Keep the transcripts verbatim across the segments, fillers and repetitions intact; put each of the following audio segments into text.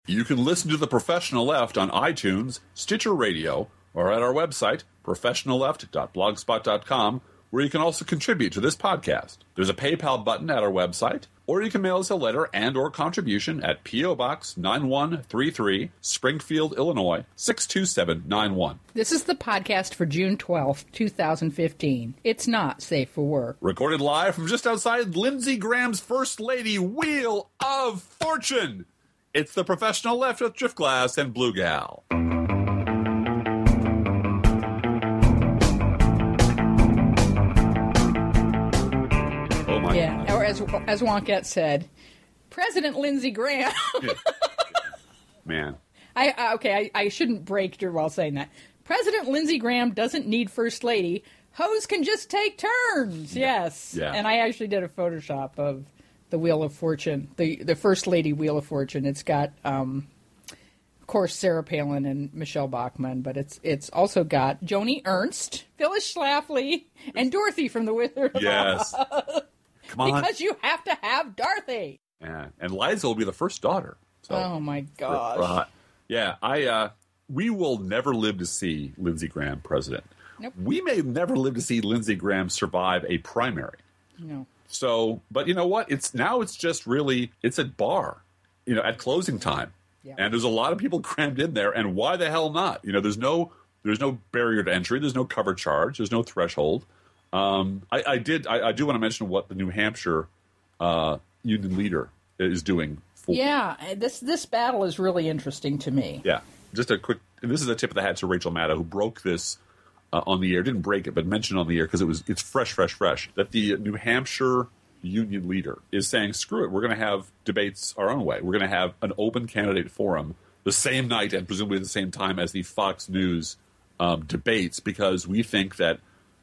You can listen to The Professional Left on iTunes, Stitcher Radio, or at our website, professional left dot blogspot dot com, where you can also contribute to this podcast. There's a PayPal button at our website, or you can mail us a letter and or contribution at P O. Box nine one three three, Springfield, Illinois, six two seven nine one. This is the podcast for June twelfth, twenty fifteen. It's not safe for work. Recorded live from just outside Lindsey Graham's First Lady Wheel of Fortune. It's The Professional Left with Driftglass and Blue Gal. Oh my yeah, God. Or as as Wonkette said, President Lindsey Graham. Yeah. Man. I uh, okay, I, I shouldn't break her while saying that. President Lindsey Graham doesn't need First Lady. Hoes can just take turns. Yeah. Yes. Yeah. And I actually did a Photoshop of the Wheel of Fortune, the the First Lady Wheel of Fortune. It's got, um, of course, Sarah Palin and Michelle Bachmann, but it's it's also got Joni Ernst, Phyllis Schlafly, and Dorothy from The Wizard of Yes. Oz. Come on. Because you have to have Dorothy. Yeah. And Liza will be the first daughter. So, oh, my gosh. For, uh, yeah, I. Uh, we will never live to see Lindsey Graham president. Nope. We may never live to see Lindsey Graham survive a primary. No. So, but you know what? It's now it's just really, it's a bar, you know, at closing time. Yeah. And there's a lot of people crammed in there. And why the hell not? You know, there's no, there's no barrier to entry. There's no cover charge. There's no threshold. Um, I, I did, I, I do want to mention what the New Hampshire uh, union leader is doing. For, yeah. This, this battle is really interesting to me. Yeah. Just a quick, and this is a tip of the hat to Rachel Maddow, who broke this Uh, on the air, didn't break it, but mentioned on the air because it was it's fresh, fresh, fresh. That the New Hampshire union leader is saying, "Screw it, we're going to have debates our own way. We're going to have an open candidate forum the same night and presumably at the same time as the Fox News um, debates because we think that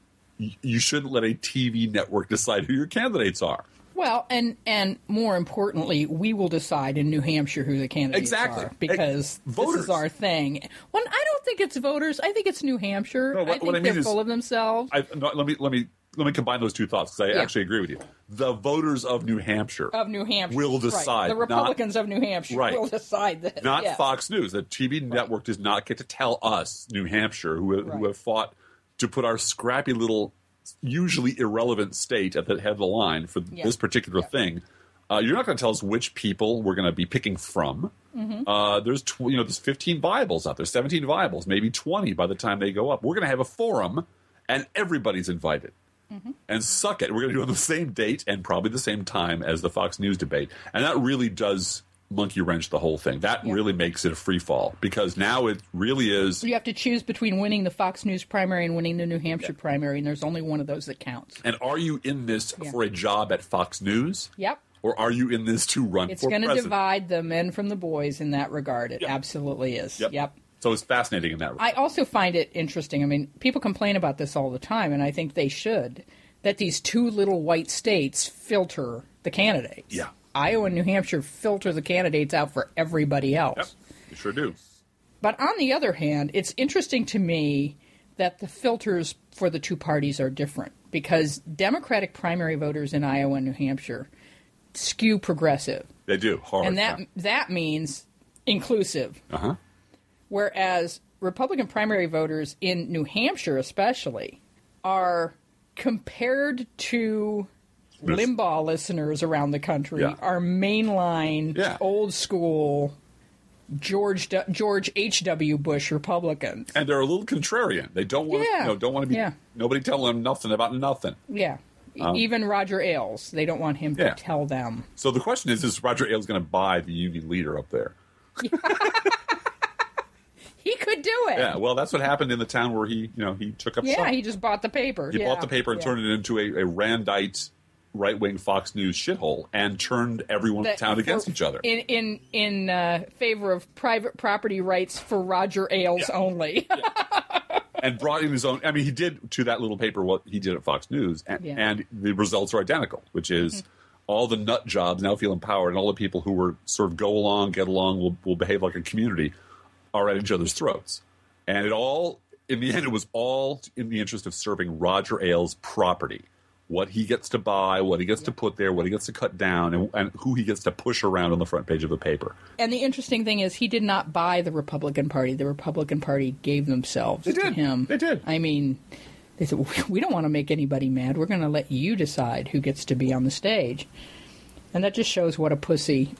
y- you shouldn't let a T V network decide who your candidates are." Well, and and more importantly, we will decide in New Hampshire who the candidates exactly. are because Ex- this is our thing. Well, I don't think it's voters. I think it's New Hampshire. No, what, I think what I mean they're is, full of themselves. I, no, let me let me let me combine those two thoughts because I Yeah. actually agree with you. The voters of New Hampshire of New Hampshire will decide. Right. The Republicans not, of New Hampshire right. will decide this. Not yes. Fox News. The T V network does not get to tell us, New Hampshire, who, Right. who have fought to put our scrappy little, usually irrelevant state at the head of the line for Yeah. this particular Yeah. thing. Uh, you're not going to tell us which people we're going to be picking from. Mm-hmm. Uh, there's tw- you know there's fifteen viables out there, seventeen viables, maybe twenty by the time they go up. We're going to have a forum, and everybody's invited. Mm-hmm. And suck it. We're going to do it on the same date and probably the same time as the Fox News debate. And that really does monkey wrench the whole thing. That Yeah. really makes it a free fall because now it really is. You have to choose between winning the Fox News primary and winning the New Hampshire yeah. primary, and there's only one of those that counts. And are you in this yeah. for a job at Fox News? Yep. Or are you in this to run it's for gonna president? It's going to divide the men from the boys in that regard. It yep. absolutely is. Yep. yep. So it's fascinating in that regard. I also find it interesting. I mean, people complain about this all the time, and I think they should, that these two little white states filter the candidates. Yeah. Iowa and New Hampshire filter the candidates out for everybody else. Yep. You sure do. But on the other hand, it's interesting to me that the filters for the two parties are different because Democratic primary voters in Iowa and New Hampshire skew progressive. They do, hard. And that that means inclusive. Uh-huh. Whereas Republican primary voters in New Hampshire especially are, compared to Limbaugh listeners around the country, yeah. are mainline, yeah. old school George D- George H W. Bush Republicans. And they're a little contrarian. They don't want yeah. to, you know, don't want to be yeah. nobody telling them nothing about nothing. Yeah. Um, Even Roger Ailes, they don't want him to yeah. tell them. So the question is, is Roger Ailes going to buy the union leader up there? He could do it. Yeah, well, that's what happened in the town where he, you know, he took up. Yeah, some. he just bought the paper. He yeah. bought the paper and yeah. turned it into a, a Randite right-wing Fox News shithole and turned everyone in the town against for, each other. In in in uh, favor of private property rights for Roger Ailes yeah. only. yeah. And brought in his own. I mean, he did to that little paper what he did at Fox News, and, yeah. and the results are identical, which is mm-hmm. all the nut jobs now feel empowered, and all the people who were sort of go along, get along, will, will behave like a community, are at each other's throats. And it all, in the end, it was all in the interest of serving Roger Ailes' property, what he gets to buy, what he gets to put there, what he gets to cut down, and, and who he gets to push around on the front page of a paper. And the interesting thing is he did not buy the Republican Party. The Republican Party gave themselves They to did. him. They did. I mean, they said, we don't want to make anybody mad. We're going to let you decide who gets to be on the stage. And that just shows what a pussy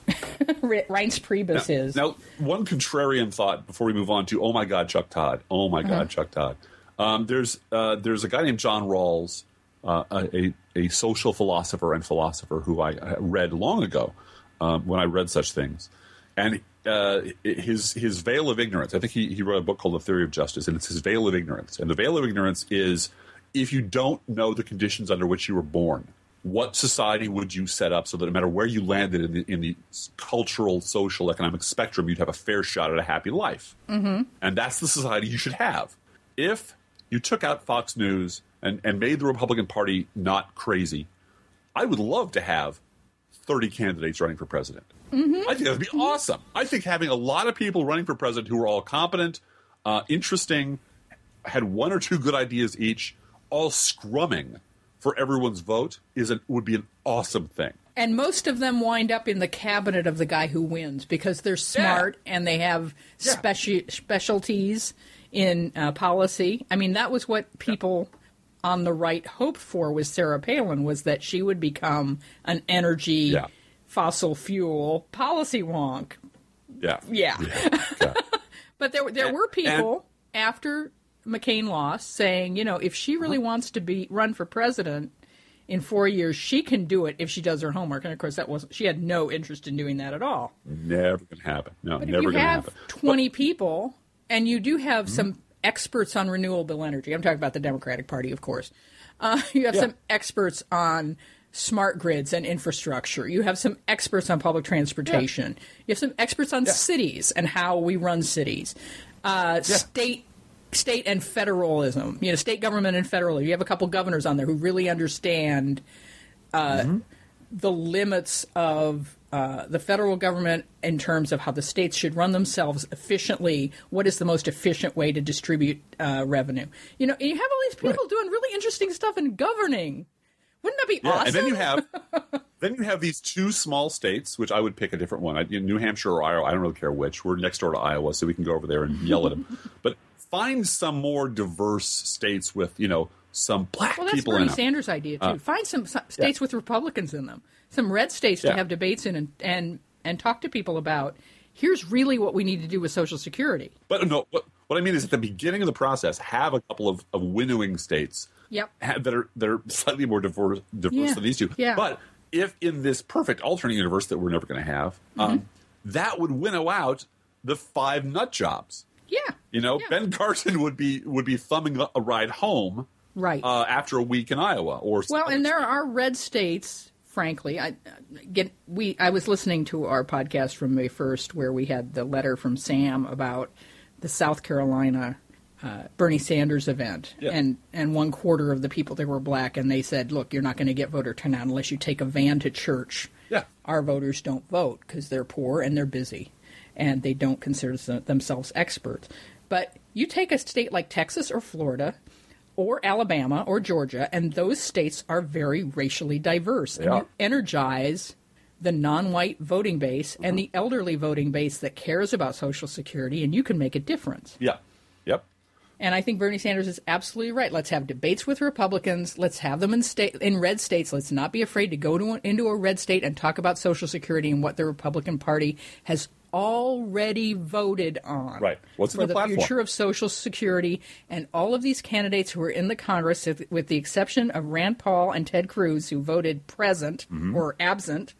Reince Priebus now, is. Now, one contrarian thought before we move on to, oh my God, Chuck Todd. Oh my God, uh-huh. Chuck Todd. Um, there's uh, there's a guy named John Rawls, uh, a, a social philosopher and philosopher who I, I read long ago um, when I read such things. And uh, his his veil of ignorance, I think he, he wrote a book called The Theory of Justice, and it's his veil of ignorance. And the veil of ignorance is if you don't know the conditions under which you were born, what society would you set up so that no matter where you landed in the, in the cultural, social, economic spectrum, you'd have a fair shot at a happy life? Mm-hmm. And that's the society you should have. If you took out Fox News and, and made the Republican Party not crazy, I would love to have thirty candidates running for president. Mm-hmm. I think that would be mm-hmm. awesome. I think having a lot of people running for president who are all competent, uh, interesting, had one or two good ideas each, all scrumming for everyone's vote is a, would be an awesome thing. And most of them wind up in the cabinet of the guy who wins because they're smart yeah. and they have yeah. speci- specialties in uh, policy. I mean, that was what people yeah. on the right hoped for with Sarah Palin, was that she would become an energy, yeah. fossil fuel policy wonk. Yeah. Yeah. yeah. yeah. But there, there and, were people and, after McCain lost saying, you know, if she really wants to be run for president in four years, she can do it if she does her homework. And of course, that wasn't. She had no interest in doing that at all. Never going to happen. No, but never going to happen. If you have twenty but, people, and you do have mm-hmm. some experts on renewable energy. I'm talking about the Democratic Party, of course. Uh, you have yeah. some experts on smart grids and infrastructure. You have some experts on public transportation. Yeah. You have some experts on yeah. cities and how we run cities. Uh, yeah. State. State and federalism, you know, state government and federalism. You have a couple governors on there who really understand uh, mm-hmm. the limits of uh, the federal government in terms of how the states should run themselves efficiently. What is the most efficient way to distribute uh, revenue? You know, and you have all these people right. doing really interesting stuff in governing. Wouldn't that be yeah, awesome? And then you have then you have these two small states, which I would pick a different one. I, you know, New Hampshire or Iowa. I don't really care which. We're next door to Iowa, so we can go over there and yell at them. But find some more diverse states with, you know, some black well, people in them. Well, that's Bernie Sanders' idea, too. Uh, find some, some states yeah. with Republicans in them, some red states yeah. to have debates in and, and, and talk to people about, here's really what we need to do with Social Security. But no, what, what I mean is at the beginning of the process, have a couple of, of winnowing states yep. have, that, are, that are slightly more diverse, diverse yeah. than these two. Yeah. But if in this perfect alternate universe that we're never going to have, mm-hmm. um, that would winnow out the five nut jobs. Yeah, you know, yeah. Ben Carson would be would be thumbing a ride home, right? Uh, after a week in Iowa, or well, and there are red states. Frankly, I get we. I was listening to our podcast from May first, where we had the letter from Sam about the South Carolina uh, Bernie Sanders event, yeah. and and one quarter of the people there were black, and they said, "Look, you're not going to get voter turnout unless you take a van to church." Yeah, our voters don't vote because they're poor and they're busy. And they don't consider themselves experts. But you take a state like Texas or Florida or Alabama or Georgia, and those states are very racially diverse. They and are. You energize the non-white voting base mm-hmm. and the elderly voting base that cares about Social Security, and you can make a difference. Yeah. Yep. And I think Bernie Sanders is absolutely right. Let's have debates with Republicans. Let's have them in state in red states. Let's not be afraid to go to, into a red state and talk about Social Security and what the Republican Party has already voted on. Right. What's for the, the platform? future of Social Security. And all of these candidates who are in the Congress, with the exception of Rand Paul and Ted Cruz, who voted present mm-hmm. or absent,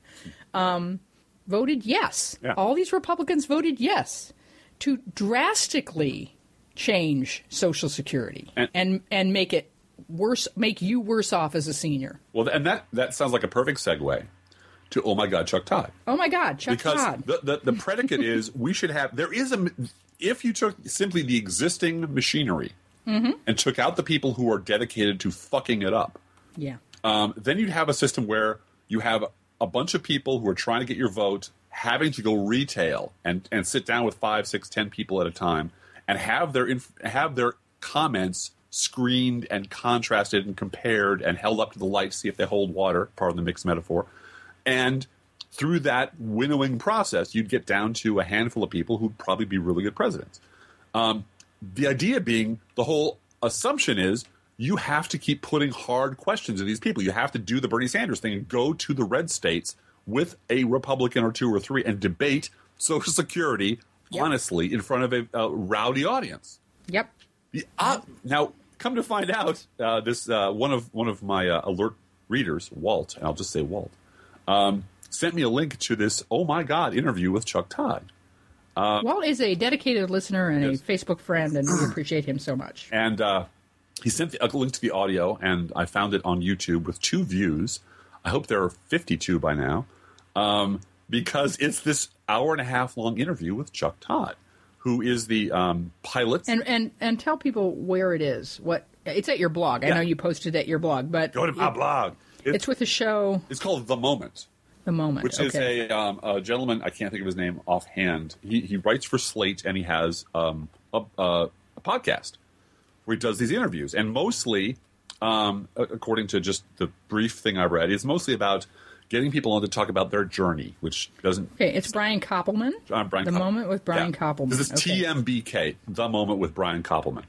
um, voted yes. Yeah. All these Republicans voted yes to drastically change Social Security and, and and make it worse, make you worse off as a senior. Well, and that that sounds like a perfect segue to oh my God, Chuck Todd. Oh my God, Chuck because Todd. Because the, the the predicate is we should have there is a if you took simply the existing machinery mm-hmm. and took out the people who are dedicated to fucking it up. Yeah. Um, then you'd have a system where you have a bunch of people who are trying to get your vote, having to go retail and and sit down with five, six, ten people at a time. And have their inf- have their comments screened and contrasted and compared and held up to the light to see if they hold water, pardon the mixed metaphor. And through that winnowing process, you'd get down to a handful of people who'd probably be really good presidents. Um, the idea being, the whole assumption is you have to keep putting hard questions to these people. You have to do the Bernie Sanders thing and go to the red states with a Republican or two or three and debate Social Security, yep. honestly, in front of a, a rowdy audience. Yep. The, uh, now, come to find out, uh, this uh, one of one of my uh, alert readers, Walt, and I'll just say Walt, um, sent me a link to this, oh my God, interview with Chuck Todd. Uh, Walt is a dedicated listener and yes. a Facebook friend, and we appreciate him so much. And uh, he sent the, a link to the audio, and I found it on YouTube with two views. I hope there are fifty-two by now, um, because it's this hour and a half long interview with Chuck Todd, who is the um, pilot. And, and and tell people where it is. What it's at your blog. Yeah. I know you posted at your blog, but go to my it, blog. It's, it's with a show. It's called The Moment. The Moment, which okay. is a, um, a gentleman. I can't think of his name offhand. He he writes for Slate, and he has um, a, a, a podcast where he does these interviews, and mostly, um, according to just the brief thing I read, it's mostly about getting people on to talk about their journey, which doesn't... Okay, it's Brian Koppelman? Uh, Brian the Koppelman. Moment with Brian yeah. Koppelman. This is okay. T M B K, The Moment with Brian Koppelman.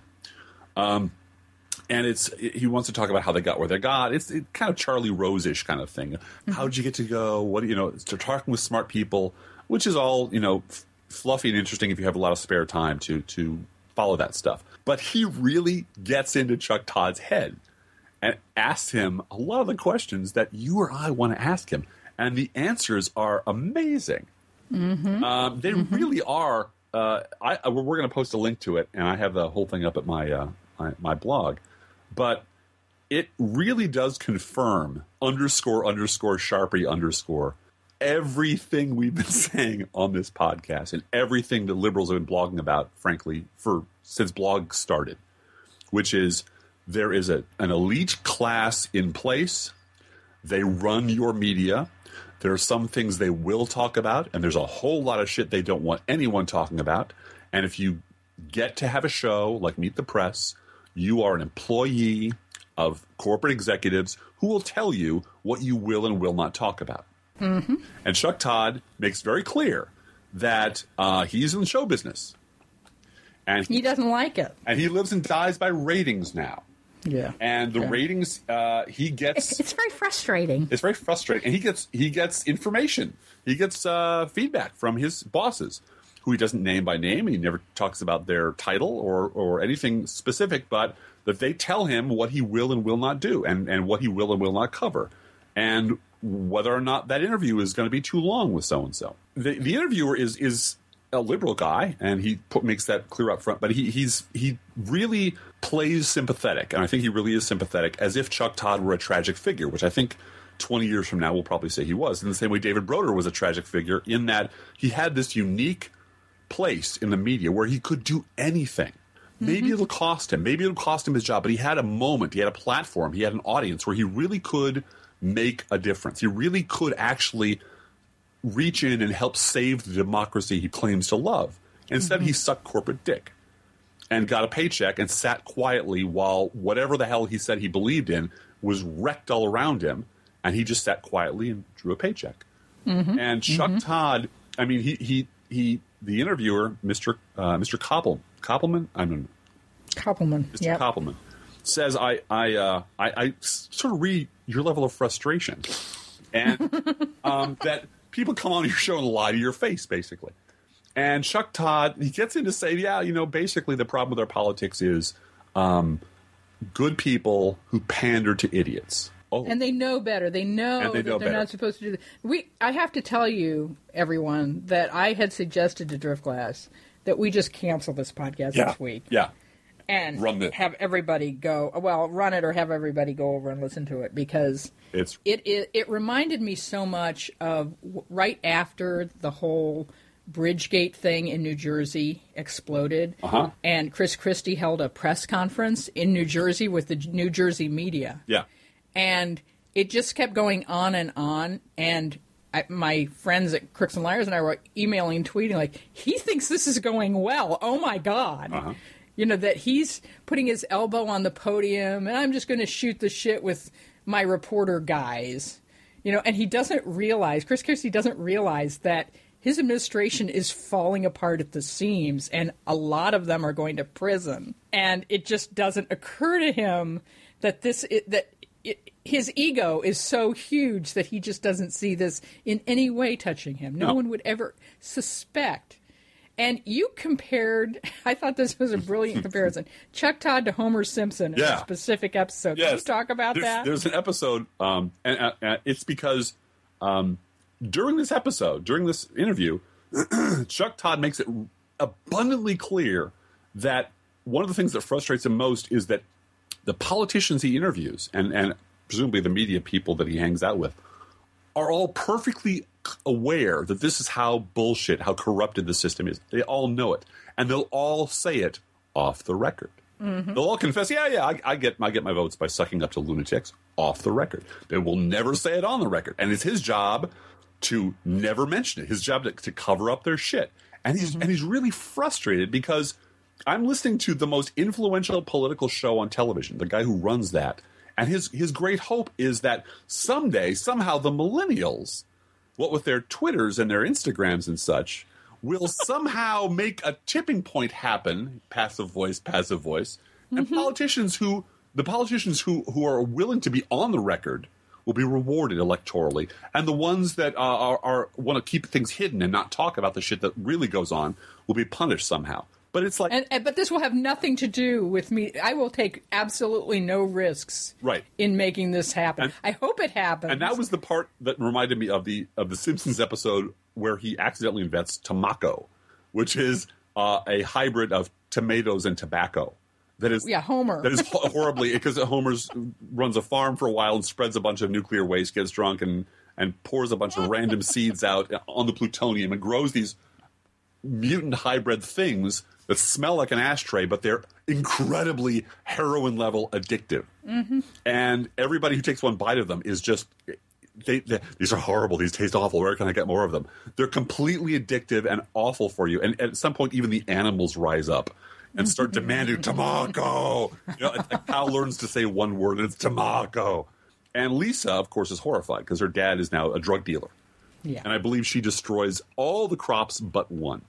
Um, and it's he wants to talk about how they got where they got. It's it, kind of Charlie Rose-ish kind of thing. Mm-hmm. How'd you get to go? What you know? It's talking with smart people, which is all, you know, f- fluffy and interesting if you have a lot of spare time to to follow that stuff. But he really gets into Chuck Todd's head and asks him a lot of the questions that you or I want to ask him. And the answers are amazing. Mm-hmm. Um, they mm-hmm. really are. Uh, I, we're going to post a link to it, and I have the whole thing up at my, uh, my my blog. But it really does confirm underscore underscore Sharpie underscore everything we've been saying on this podcast and everything that liberals have been blogging about, frankly, for since blog started, which is there is a an elite class in place. They run your media. There are some things they will talk about, and there's a whole lot of shit they don't want anyone talking about. And if you get to have a show like Meet the Press, you are an employee of corporate executives who will tell you what you will and will not talk about. Mm-hmm. And Chuck Todd makes very clear that uh, he's in the show business. And he, he doesn't like it. And he lives and dies by ratings now. Yeah, and the yeah. ratings uh, he gets. It's, it's very frustrating. It's very frustrating, and he gets he gets information. He gets uh, feedback from his bosses, who he doesn't name by name, and he never talks about their title or or anything specific, but that they tell him what he will and will not do, and and what he will and will not cover, and whether or not that interview is going to be too long with so and so. The the interviewer is is. a liberal guy, and he put, makes that clear up front. But he he's he really plays sympathetic, and I think he really is sympathetic, as if Chuck Todd were a tragic figure, which I think twenty years from now we'll probably say he was. In the same way David Broder was a tragic figure, in that he had this unique place in the media where he could do anything. Mm-hmm. Maybe it'll cost him. Maybe it'll cost him his job. But he had a moment. He had a platform. He had an audience where he really could make a difference. He really could actually reach in and help save the democracy he claims to love. Instead, mm-hmm. he sucked corporate dick and got a paycheck and sat quietly while whatever the hell he said he believed in was wrecked all around him, and he just sat quietly and drew a paycheck. Mm-hmm. And Chuck mm-hmm. Todd, I mean, he he he, the interviewer, Mister Uh, Mister Koppel, Koppelman, I mean, Koppelman, Mister Yep. Koppelman says, I I, uh, I I sort of read your level of frustration, and um, that. People come on your show and lie to your face, basically. And Chuck Todd, he gets in to say, yeah, you know, basically the problem with our politics is um, good people who pander to idiots. Oh. And they know better. They know and they that know they're better. not supposed to do that. We, I have to tell you, everyone, that I had suggested to Driftglass that we just cancel this podcast yeah. this week. Yeah. And run it. have everybody go, well, run it or have everybody go over and listen to it, because it's it, it, it reminded me so much of right after the whole Bridgegate thing in New Jersey exploded, uh-huh. and Chris Christie held a press conference in New Jersey with the New Jersey media. Yeah. And it just kept going on and on, and I, my friends at Crooks and Liars and I were emailing and tweeting like, he thinks this is going well. Oh, my God. Uh-huh. You know, that he's putting his elbow on the podium and I'm just going to shoot the shit with my reporter guys. You know, and he doesn't realize, Chris Christie doesn't realize that his administration is falling apart at the seams, and a lot of them are going to prison. And it just doesn't occur to him that this that it, his ego is so huge that he just doesn't see this in any way touching him. No, no. one would ever suspect. And you compared, I thought this was a brilliant comparison, Chuck Todd to Homer Simpson in yeah. a specific episode. Yes. Can you talk about there's, that? There's an episode, um, and uh, uh, it's because um, during this episode, during this interview, Chuck Todd makes it abundantly clear that one of the things that frustrates him most is that the politicians he interviews, and, and presumably the media people that he hangs out with, are all perfectly aware that this is how bullshit, how corrupted the system is. They all know it. And they'll all say it off the record. Mm-hmm. They'll all confess, yeah, yeah, I, I get I get my votes by sucking up to lunatics off the record. They will never say it on the record. And it's his job to never mention it, his job to, to cover up their shit. And he's mm-hmm. and he's really frustrated because I'm listening to the most influential political show on television, the guy who runs that. And his, his great hope is that someday, somehow, the millennials, what with their Twitters and their Instagrams and such, will somehow make a tipping point happen, passive voice, passive voice, and mm-hmm. politicians who, the politicians who, who are willing to be on the record will be rewarded electorally, and the ones that uh, are, are want to keep things hidden and not talk about the shit that really goes on will be punished somehow. But it's like, and, and, but this will have nothing to do with me. I will take absolutely no risks, right. in making this happen. And, I hope it happens. And that was the part that reminded me of the of the Simpsons episode where he accidentally invents tobacco, which is uh, a hybrid of tomatoes and tobacco. That is, yeah, Homer. That is horribly, because Homer runs a farm for a while and spreads a bunch of nuclear waste, gets drunk, and and pours a bunch of random seeds out on the plutonium and grows these mutant hybrid things that smell like an ashtray, but they're incredibly heroin level addictive. Mm-hmm. And everybody who takes one bite of them is just, they, they, these are horrible. These taste awful. Where can I get more of them? They're completely addictive and awful for you. And at some point, even the animals rise up and start demanding tobacco. You know, a, a cow learns to say one word, and it's tobacco. And Lisa, of course, is horrified because her dad is now a drug dealer. Yeah. And I believe she destroys all the crops but one.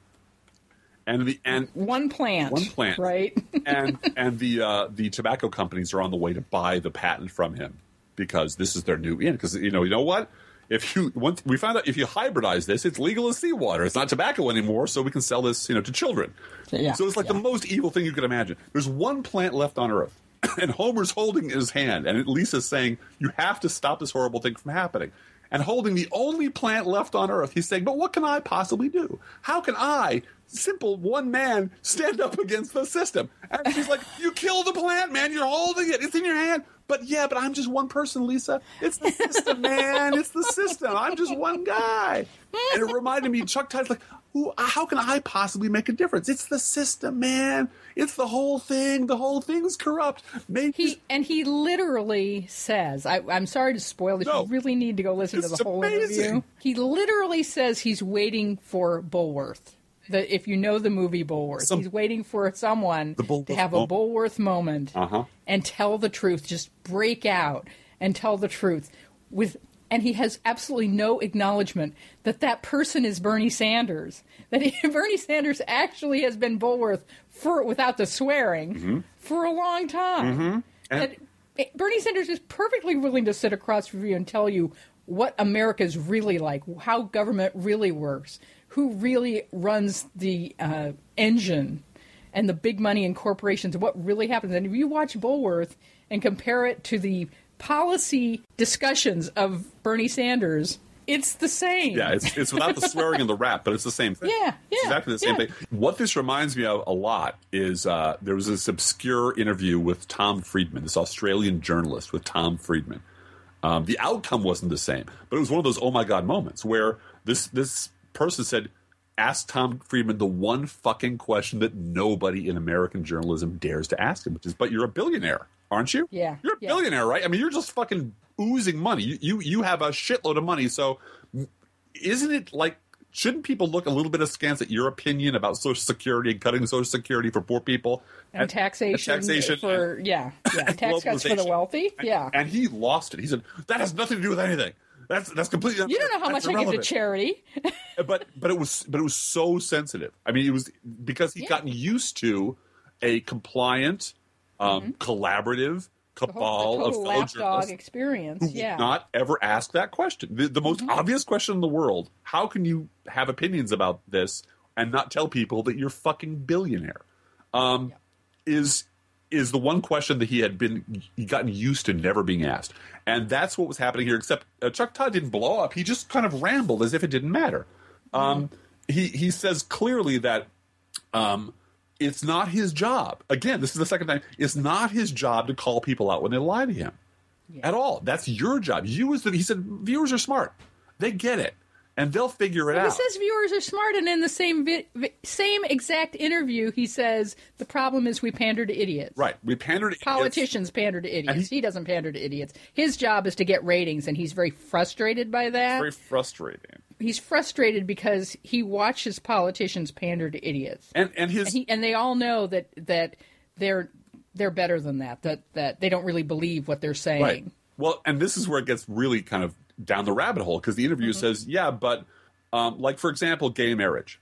And the and one plant, one plant, right? and and the uh, the tobacco companies are on the way to buy the patent from him because this is their new in. Because you know, you know what? If you once we found out if you hybridize this, it's legal as seawater. It's not tobacco anymore, so we can sell this, you know, to children. Yeah, so it's like yeah. the most evil thing you could imagine. There's one plant left on Earth, and Homer's holding his hand, and Lisa's saying, "You have to stop this horrible thing from happening." And holding the only plant left on Earth, he's saying, "But what can I possibly do? How can I, simple one man, stand up against the system?" And she's like, "You kill the plant, man. You're holding it. It's in your hand." But yeah, but I'm just one person, Lisa. It's the system, man. It's the system. I'm just one guy. And it reminded me, Chuck Todd's like, Who, how can I possibly make a difference? It's the system, man. It's the whole thing. The whole thing's corrupt. Maybe he and he literally says, I, I'm sorry to spoil this. No, you really need to go listen to the whole amazing. interview. He literally says he's waiting for Bulworth. The, if you know the movie Bulworth, Some, he's waiting for someone to have a Bulworth moment uh-huh. and tell the truth. Just break out and tell the truth. With And he has absolutely no acknowledgement that that person is Bernie Sanders. That he, Bernie Sanders actually has been Bulworth, for, without the swearing, mm-hmm. for a long time. Mm-hmm. And, and Bernie Sanders is perfectly willing to sit across from you and tell you what America's really like, how government really works, who really runs the uh, engine and the big money and corporations, and what really happens. And if you watch Bulworth and compare it to the policy discussions of Bernie Sanders, it's the same. Yeah, it's it's without the swearing and the rap, but it's the same thing. Yeah, yeah. It's exactly the same yeah. thing. What this reminds me of a lot is uh, there was this obscure interview with Tom Friedman, this Australian journalist with Tom Friedman. Um, the outcome wasn't the same, but it was one of those oh my god moments where this this person said, ask Tom Friedman the one fucking question that nobody in American journalism dares to ask him, which is, but you're a billionaire, aren't you? Yeah. You're a yeah. billionaire, right? I mean, you're just fucking oozing money. You, you you have a shitload of money, so isn't it like shouldn't people look a little bit askance at your opinion about Social Security and cutting Social Security for poor people and, and taxation, and taxation for and, yeah, yeah, tax cuts for the wealthy? And, yeah, and he lost it. He said that has nothing to do with anything. That's that's completely. You don't know how that's much irrelevant. I give to charity. but but it was but it was so sensitive. I mean, it was because he'd Yeah. gotten used to a compliant, um, Mm-hmm. collaborative cabal the of total fellow lapdog journalists experience. who Yeah, would not ever ask that question. The, the most Mm-hmm. obvious question in the world: how can you have opinions about this and not tell people that you're fucking billionaire? Um, Yeah. Is is the one question that he had been he gotten used to never being asked, and that's what was happening here. Except uh, Chuck Todd didn't blow up; he just kind of rambled as if it didn't matter. Um, he he says clearly that um, it's not his job. Again, this is the second time. It's not his job to call people out when they lie to him Yeah. at all. That's your job. You as the he said, viewers are smart; they get it, and they'll figure it Well, out. he says viewers are smart, and in the same vi- vi- same exact interview, he says the problem is we pander to idiots. Right? We pander to Politicians pander to idiots. he- He, doesn't pander to idiots. His job is to get ratings, and he's very frustrated by that. It's very frustrating. He's frustrated because he watches politicians pander to idiots, And and his and, he, and they all know that that they're they're better than that. That that they don't really believe what they're saying. right. Well, and this is where it gets really kind of down the rabbit hole because the interview Mm-hmm. says, yeah, but um, like for example, gay marriage.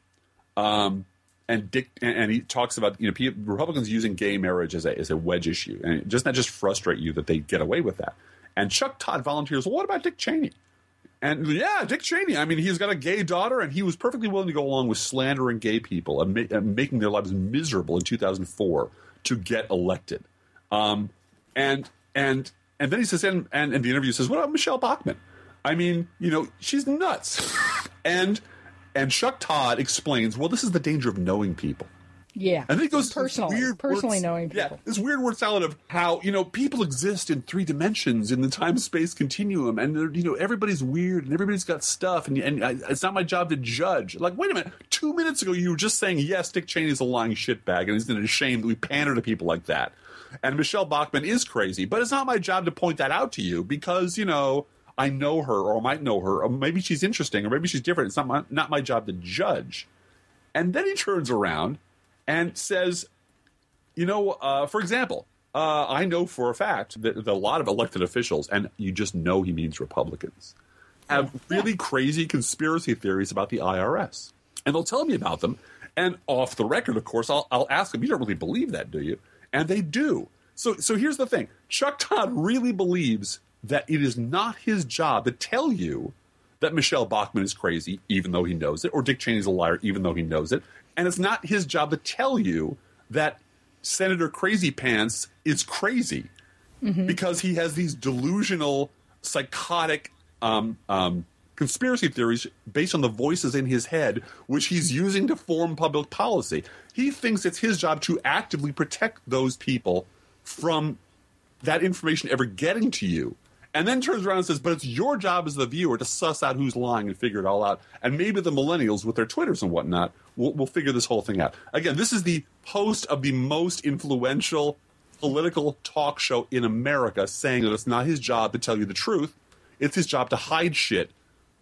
Um, and Dick and, and he talks about you know people, Republicans using gay marriage as a as a wedge issue, and it does not just frustrate you that they get away with that. And Chuck Todd volunteers. Well, what about Dick Cheney? And yeah, Dick Cheney. I mean, he's got a gay daughter, and he was perfectly willing to go along with slandering gay people and, ma- and making their lives miserable in two thousand four to get elected. Um, and and and then he says, and, and and the interview says, what about Michelle Bachmann? I mean, you know, she's nuts. and and Chuck Todd explains, well, this is the danger of knowing people. Yeah, And then he goes to this personally, weird personally word, knowing yeah, people. this weird word salad of how you know people exist in three dimensions in the time space continuum, and they're, you know everybody's weird and everybody's got stuff, and and I, it's not my job to judge. Like, wait a minute, two minutes ago you were just saying yes, Dick Cheney's a lying shitbag, and isn't it a shame that we pander to people like that? And Michelle Bachmann is crazy, but it's not my job to point that out to you because you know I know her or I might know her, or maybe she's interesting, or maybe she's different. It's not my, not my job to judge. And then he turns around and says, you know, uh, for example, uh, I know for a fact that, that a lot of elected officials, and you just know he means Republicans, have really crazy conspiracy theories about the I R S. And they'll tell me about them. And off the record, of course, I'll, I'll ask them, you don't really believe that, do you? And they do. So, so here's the thing. Chuck Todd really believes that it is not his job to tell you that Michelle Bachmann is crazy, even though he knows it, or Dick Cheney's a liar, even though he knows it. And it's not his job to tell you that Senator Crazy Pants is crazy mm-hmm. because he has these delusional, psychotic um, um, conspiracy theories based on the voices in his head, which he's using to form public policy. He thinks it's his job to actively protect those people from that information ever getting to you. And then turns around and says, but it's your job as the viewer to suss out who's lying and figure it all out. And maybe the millennials with their Twitters and whatnot will, will figure this whole thing out. Again, this is the host of the most influential political talk show in America saying that it's not his job to tell you the truth. It's his job to hide shit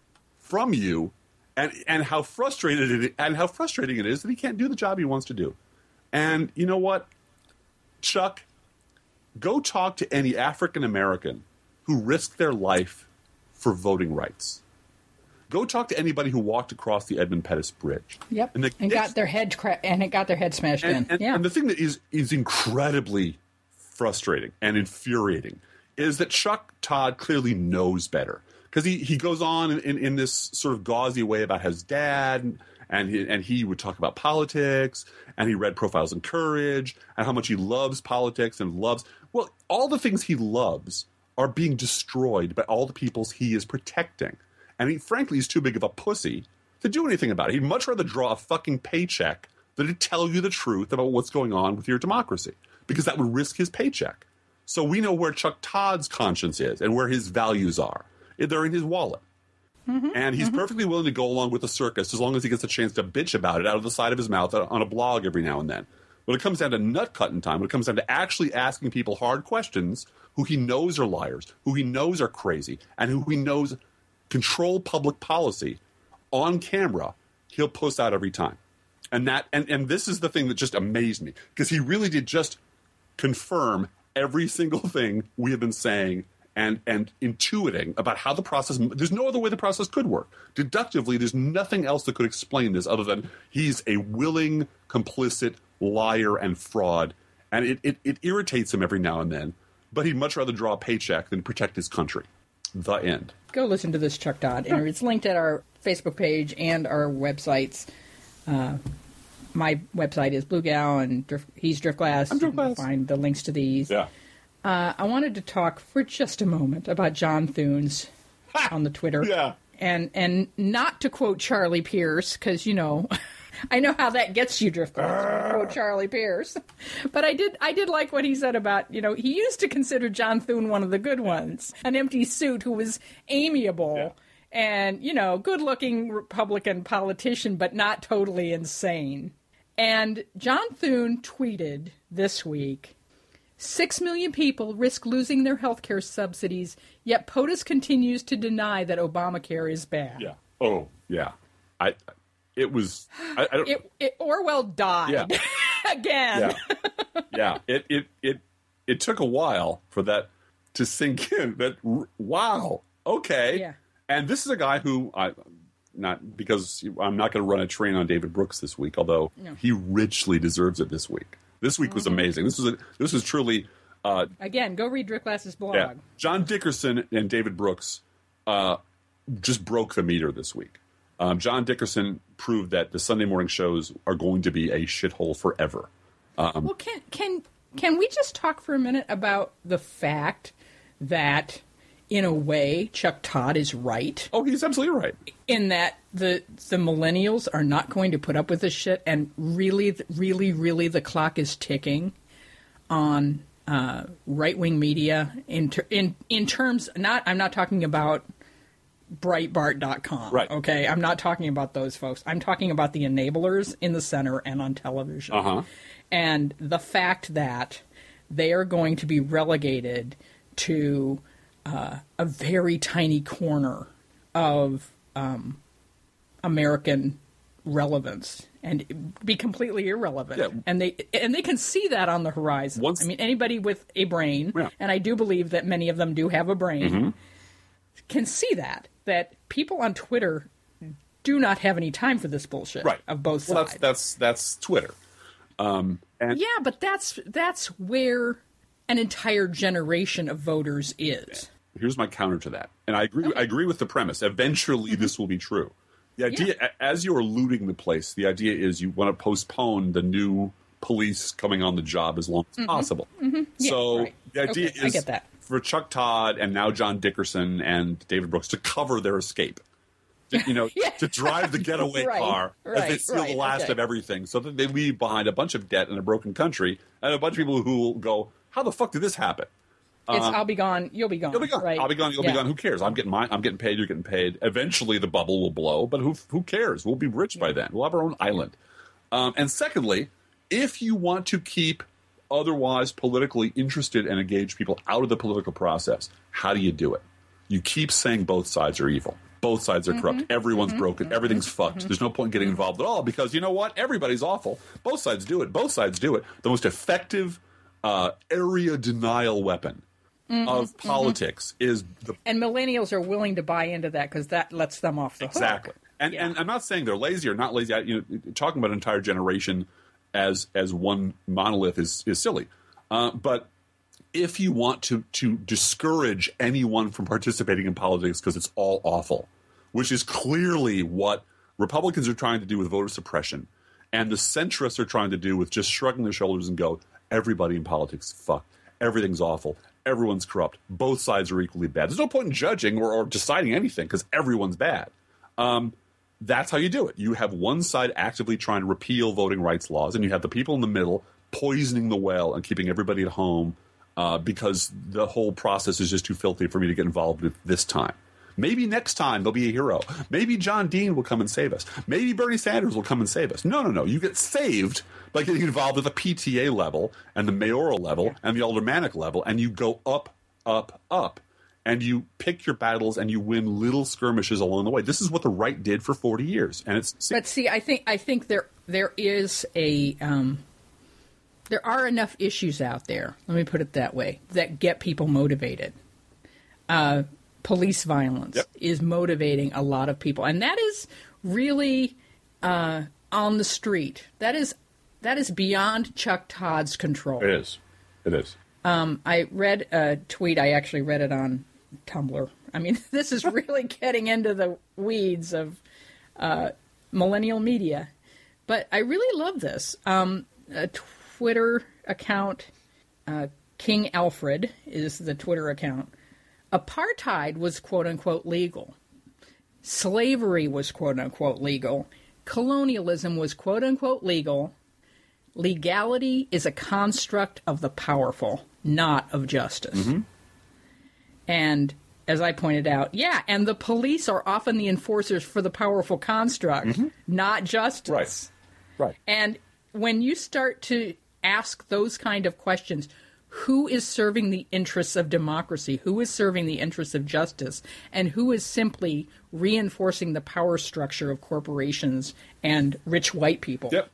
from you. And, and how frustrated it and how frustrating it is that he can't do the job he wants to do. And you know what, Chuck? Go talk to any African American who risked their life for voting rights. Go talk to anybody who walked across the Edmund Pettus Bridge. Yep, and, the, and got their head cra- and it got their head smashed and, in. And, yeah, and the thing that is is incredibly frustrating and infuriating is that Chuck Todd clearly knows better because he, he goes on in, in, in this sort of gauzy way about his dad and and he, and he would talk about politics and he read Profiles in Courage and how much he loves politics and loves well all the things he loves are being destroyed by all the peoples he is protecting. And he, frankly, he's too big of a pussy to do anything about it. He'd much rather draw a fucking paycheck than to tell you the truth about what's going on with your democracy, because that would risk his paycheck. So we know where Chuck Todd's conscience is and where his values are. They're in his wallet. Mm-hmm, and he's mm-hmm. perfectly willing to go along with the circus as long as he gets a chance to bitch about it out of the side of his mouth on a blog every now and then. When it comes down to nut-cutting time, when it comes down to actually asking people hard questions who he knows are liars, who he knows are crazy, and who he knows control public policy, on camera, he'll post out every time. And that and, and this is the thing that just amazed me, because he really did just confirm every single thing we have been saying and and intuiting about how the process. There's no other way the process could work. Deductively, there's nothing else that could explain this other than he's a willing, complicit liar and fraud, and it, it, it irritates him every now and then. But he'd much rather draw a paycheck than protect his country. The end. Go listen to this Chuck Todd interview. It's linked at our Facebook page and our websites. Uh, my website is Blue Gal, and Drift, he's Driftglass. I'm Driftglass. You can find the links to these. Yeah. Uh, I wanted to talk for just a moment about John Thunes on the Twitter. Yeah. And and not to quote Charlie Pierce, because, you know, I know how that gets you, Driftglass, when you quote Charlie Pierce. But I did I did like what he said about, you know, he used to consider John Thune one of the good ones, an empty suit who was amiable. Yeah. And, you know, good-looking Republican politician, but not totally insane. And John Thune tweeted this week, Six million people risk losing their health care subsidies, yet POTUS continues to deny that Obamacare is bad. Yeah. Oh, yeah. I. It was. I, I don't, it, it, Orwell died Yeah. again. Yeah. yeah. It, it it it took a while for that to sink in. That wow. Okay. Yeah. And this is a guy who I not because I'm not going to run a train on David Brooks this week, although No. he richly deserves it this week. This week was amazing. This was a, this was truly uh, Again, go read Driftglass's blog. yeah. John Dickerson and David Brooks uh, just broke the meter this week. Um, John Dickerson proved that the Sunday morning shows are going to be a shithole forever. Um, Well, can can can we just talk for a minute about the fact that, in a way, Chuck Todd is right oh, he's absolutely right. in that the the millennials are not going to put up with this shit, and really, really, really, the clock is ticking on uh, right wing media in ter- in in terms. Not I'm not talking about Breitbart dot com. Right. Okay, I'm not talking about those folks. I'm talking about the enablers in the center and on television. Uh-huh. And the fact that they are going to be relegated to uh, a very tiny corner of um, American relevance and be completely irrelevant. Yeah. And they and they can see that on the horizon. Once- I mean, anybody with a brain, Yeah. and I do believe that many of them do have a brain, Mm-hmm. can see that, that people on Twitter do not have any time for this bullshit Right. of both Well, sides. that's that's that's Twitter. Um, and Yeah, but that's that's where an entire generation of voters is. here's my counter to that, and I agree. I agree with the premise. Eventually, this will be true. The idea, a- as you're looting the place, the idea is you want to postpone the new police coming on the job as long as possible. Yeah, so right. the idea Okay, I is get that. for Chuck Todd and now John Dickerson and David Brooks to cover their escape. To, you know, Yeah. to drive the getaway Right, car as they right, steal right, the last okay. of everything, so that they leave behind a bunch of debt and a broken country, and a bunch of people who will go, "How the fuck did this happen?" It's I'll be gone, you'll be gone. You'll be gone. Right? I'll be gone. You'll Yeah. be gone. Who cares? I'm getting mine. I'm getting paid. You're getting paid. Eventually, the bubble will blow. But who who cares? We'll be rich by then. We'll have our own island. Um, and secondly, if you want to keep otherwise politically interested and engaged people out of the political process, how do you do it? You keep saying both sides are evil. Both sides are corrupt. Mm-hmm. Everyone's broken. Everything's fucked. There's no point in getting involved at all because you know what? Everybody's awful. Both sides do it. Both sides do it. The most effective uh, area denial weapon Mm-hmm. of politics is the And millennials are willing to buy into that because that lets them off the exactly. hook. And Yeah. and I'm not saying they're lazy or not lazy. I, you know, talking about an entire generation as as one monolith is is silly. Uh, but if you want to to discourage anyone from participating in politics because it's all awful, which is clearly what Republicans are trying to do with voter suppression, and the centrists are trying to do with just shrugging their shoulders and go, everybody in politics is fucked. Everything's awful. Everyone's corrupt. Both sides are equally bad. There's no point in judging or, or deciding anything because everyone's bad. Um, that's how you do it. You have one side actively trying to repeal voting rights laws, and you have the people in the middle poisoning the well and keeping everybody at home uh, because the whole process is just too filthy for me to get involved with this time. Maybe next time there'll be a hero. Maybe John Dean will come and save us. Maybe Bernie Sanders will come and save us. No, no, no. You get saved by getting involved at the P T A level and the mayoral level and the aldermanic level, and you go up, up, up. and you pick your battles and you win little skirmishes along the way. This is what the right did for forty years, and it's. But see, I think I think there there is a um, there are enough issues out there. Let me put it that way, that get people motivated. Uh, police violence yep. is motivating a lot of people, and that is really uh, on the street. That is that is beyond Chuck Todd's control. It is. It is. Um, I read a tweet. I actually read it on Tumblr. I mean, this is really getting into the weeds of uh, millennial media. But I really love this. Um, a Twitter account, uh, King Alfred is the Twitter account. Apartheid was quote-unquote legal. Slavery was quote-unquote legal. Colonialism was quote-unquote legal. Legality is a construct of the powerful, not of justice. Mm-hmm. And as I pointed out, yeah, and the police are often the enforcers for the powerful construct, mm-hmm. not justice. Right. Right. And when you start to ask those kind of questions, who is serving the interests of democracy? Who is serving the interests of justice? And who is simply reinforcing the power structure of corporations and rich white people? Yep.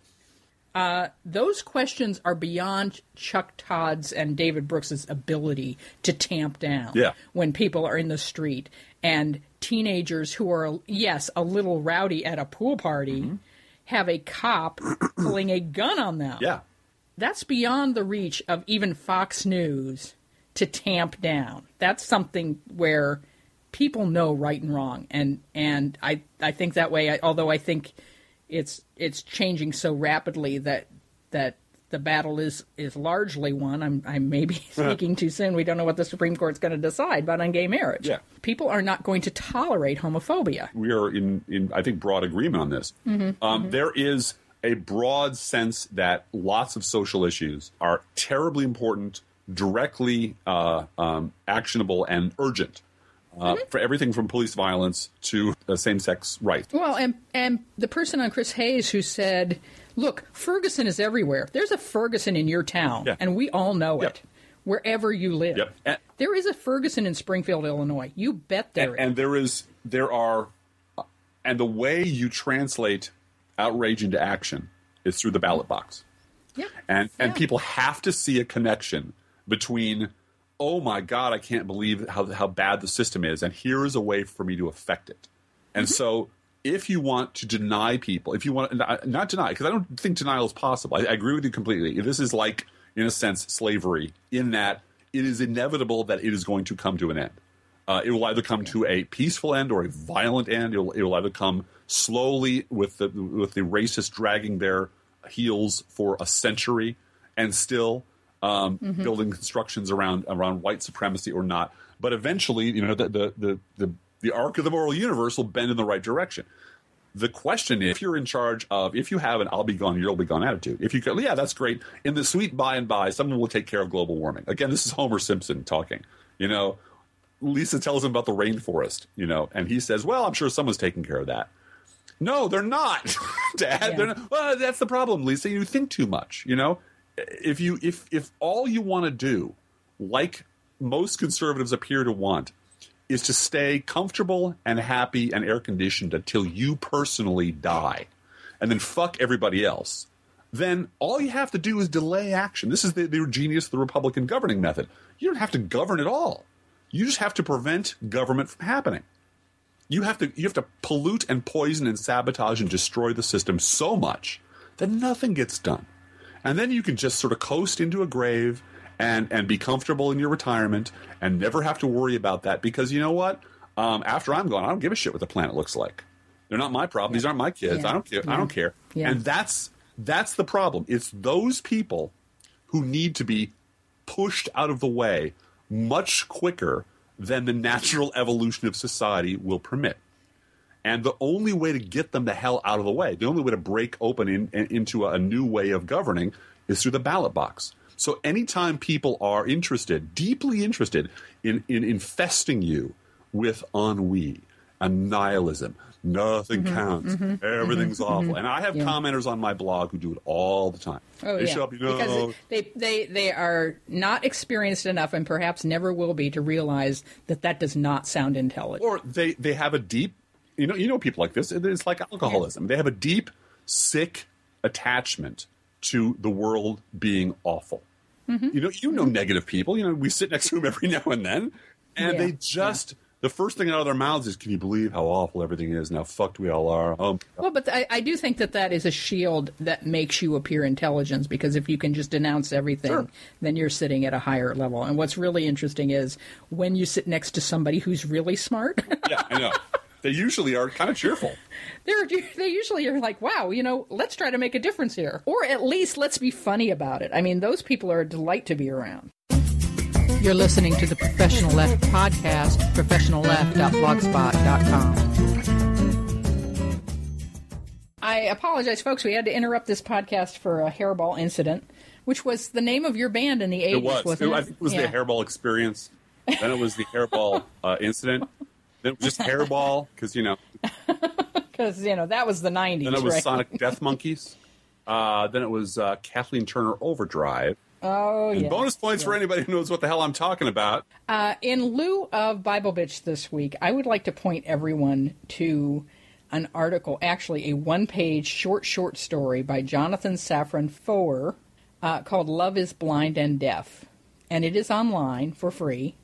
Uh, those questions are beyond Chuck Todd's and David Brooks's ability to tamp down yeah. when people are in the street and teenagers who are, yes, a little rowdy at a pool party mm-hmm. have a cop pulling a gun on them. Yeah. That's beyond the reach of even Fox News to tamp down. That's something where people know right and wrong. And, and I, I think that way, I, although I think it's it's changing so rapidly that that the battle is, is largely won. I'm I may be speaking too soon. We don't know what the Supreme Court's going to decide about on gay marriage. Yeah. People are not going to tolerate homophobia. We are in, in I think, broad agreement on this. Mm-hmm. Um, mm-hmm. There is a broad sense that lots of social issues are terribly important, directly uh, um, actionable, and urgent. Uh, mm-hmm. For everything from police violence to uh, same-sex rights. Well, and and the person on Chris Hayes who said, look, Ferguson is everywhere. There's a Ferguson in your town, yeah. and we all know yep. it, wherever you live. Yep. And, there is a Ferguson in Springfield, Illinois. You bet there and, is. And there is, there are, uh, and the way you translate outrage into action is through the ballot box. Yeah. And, and yeah. people have to see a connection between, oh my God, I can't believe how how bad the system is, and here is a way for me to affect it. And mm-hmm. so if you want to deny people, if you want – not deny, because I don't think denial is possible. I, I agree with you completely. This is like, in a sense, slavery, in that it is inevitable that it is going to come to an end. Uh, it will either come yeah. to a peaceful end or a violent end. It will, it will either come slowly with the with the racists dragging their heels for a century and still – Um, mm-hmm. building constructions around around white supremacy or not, but eventually, you know, the, the the the the arc of the moral universe will bend in the right direction. The question, if you're in charge of, if you have an "I'll be gone, you'll be gone" attitude, if you go, yeah, that's great. In the sweet by and by, someone will take care of global warming. Again, this is Homer Simpson talking. You know, Lisa tells him about the rainforest. You know, and he says, "Well, I'm sure someone's taking care of that." No, they're not, Dad. Yeah. They're not. Well, that's the problem, Lisa. You think too much. You know. If you if if all you want to do, like most conservatives appear to want, is to stay comfortable and happy and air conditioned until you personally die, and then fuck everybody else, then all you have to do is delay action. This is the, the genius of the Republican governing method. You don't have to govern at all. You just have to prevent government from happening. You have to you have to pollute and poison and sabotage and destroy the system so much that nothing gets done. And then you can just sort of coast into a grave and, and be comfortable in your retirement and never have to worry about that because you know what? Um, after I'm gone, I don't give a shit what the planet looks like. They're not my problem. Yeah. These aren't my kids. Yeah. I don't care. Yeah. I don't care. Yeah. And that's that's the problem. It's those people who need to be pushed out of the way much quicker than the natural evolution of society will permit. And the only way to get them the hell out of the way, the only way to break open in, in, into a new way of governing is through the ballot box. So anytime people are interested, deeply interested in, in infesting you with ennui a nihilism. Nothing mm-hmm, counts. Mm-hmm, Everything's mm-hmm, awful. mm-hmm. And I have yeah. commenters on my blog who do it all the time. Oh, they yeah. show up, you know, because they, they, they are not experienced enough and perhaps never will be to realize that that does not sound intelligent. Or they, they have a deep, you know, you know people like this. It's like alcoholism. Yeah. They have a deep, sick attachment to the world being awful. Mm-hmm. You know, you know mm-hmm. negative people. You know, we sit next to them every now and then, and yeah. they just... Yeah. The first thing out of their mouths is, can you believe how awful everything is and how fucked we all are? Um, well, but I, I do think that that is a shield that makes you appear intelligent, because if you can just denounce everything, sure. then you're sitting at a higher level. And what's really interesting is when you sit next to somebody who's really smart. Yeah, I know. They usually are kind of cheerful. They're, they usually are like, wow, you know, let's try to make a difference here. Or at least let's be funny about it. I mean, those people are a delight to be around. You're listening to the Professional Left podcast, professional left dot blogspot dot com. I apologize, folks. We had to interrupt this podcast for a hairball incident, which was the name of your band in the eighties, it was. wasn't it? it? I think it was yeah. the Hairball Experience. Then it was the Hairball uh, Incident. Then it was just Hairball, because, you know. Because, you know, that was the nineties, Then it was right? Sonic Death Monkeys. Uh, then it was uh, Kathleen Turner Overdrive. Oh, and yeah. bonus points yeah. for anybody who knows what the hell I'm talking about. Uh, in lieu of Bible Bitch this week, I would like to point everyone to an article, actually a one-page short, short story by Jonathan Safran Foer uh, called Love is Blind and Deaf. And it is online for free.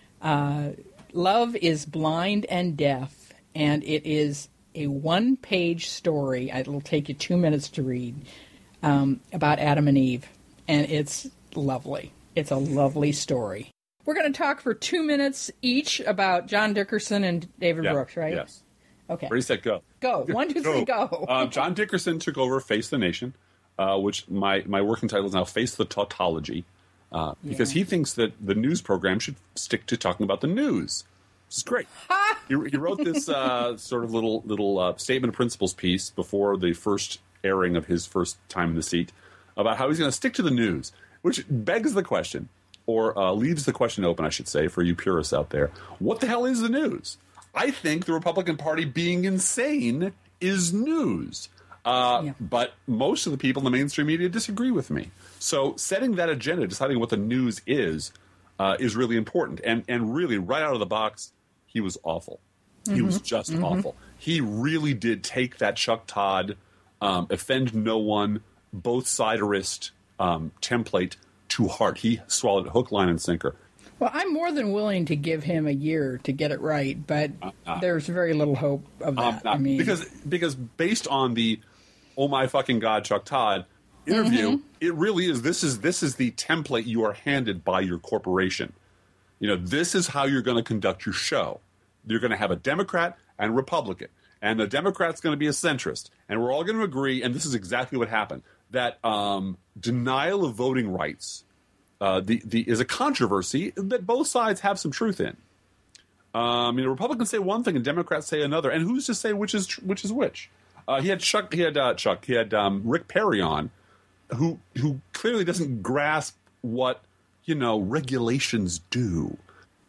Uh, Love is Blind and Deaf, and it is a one-page story. It'll take you two minutes to read, um, about Adam and Eve. And it's lovely. It's a lovely story. We're going to talk for two minutes each about John Dickerson and David yeah, Brooks, right? Yes. Okay. Ready, set, go. Go. One, two, three, go. uh, John Dickerson took over Face the Nation, uh, which my, my working title is now Face the Tautology, uh, because yeah. he thinks that the news program should stick to talking about the news. Which is great. he, he wrote this uh, sort of little, little uh, statement of principles piece before the first airing of his first time in the seat, about how he's going to stick to the news, which begs the question, or uh, leaves the question open, I should say, for you purists out there. What the hell is the news? I think the Republican Party being insane is news. Uh, yeah. But most of the people in the mainstream media disagree with me. So setting that agenda, deciding what the news is, uh, is really important. And, and really, right out of the box, he was awful. Mm-hmm. He was just mm-hmm. awful. He really did take that Chuck Todd, um, offend no one, both siderist um, template to heart. He swallowed it hook, line, and sinker. Well, I'm more than willing to give him a year to get it right, but there's very little hope of that. I mean, because because based on the "Oh my fucking God, Chuck Todd" interview, mm-hmm. it really is. This is this is the template you are handed by your corporation. You know, this is how you're going to conduct your show. You're going to have a Democrat and Republican, and the Democrat's going to be a centrist, and we're all going to agree. And this is exactly what happened. That um, denial of voting rights uh, the, the, is a controversy that both sides have some truth in. Um, you know, Republicans say one thing and Democrats say another, and who's to say which is which is which? Uh, he had Chuck, he had uh, Chuck, he had um, Rick Perry on, who who clearly doesn't grasp what you know regulations do.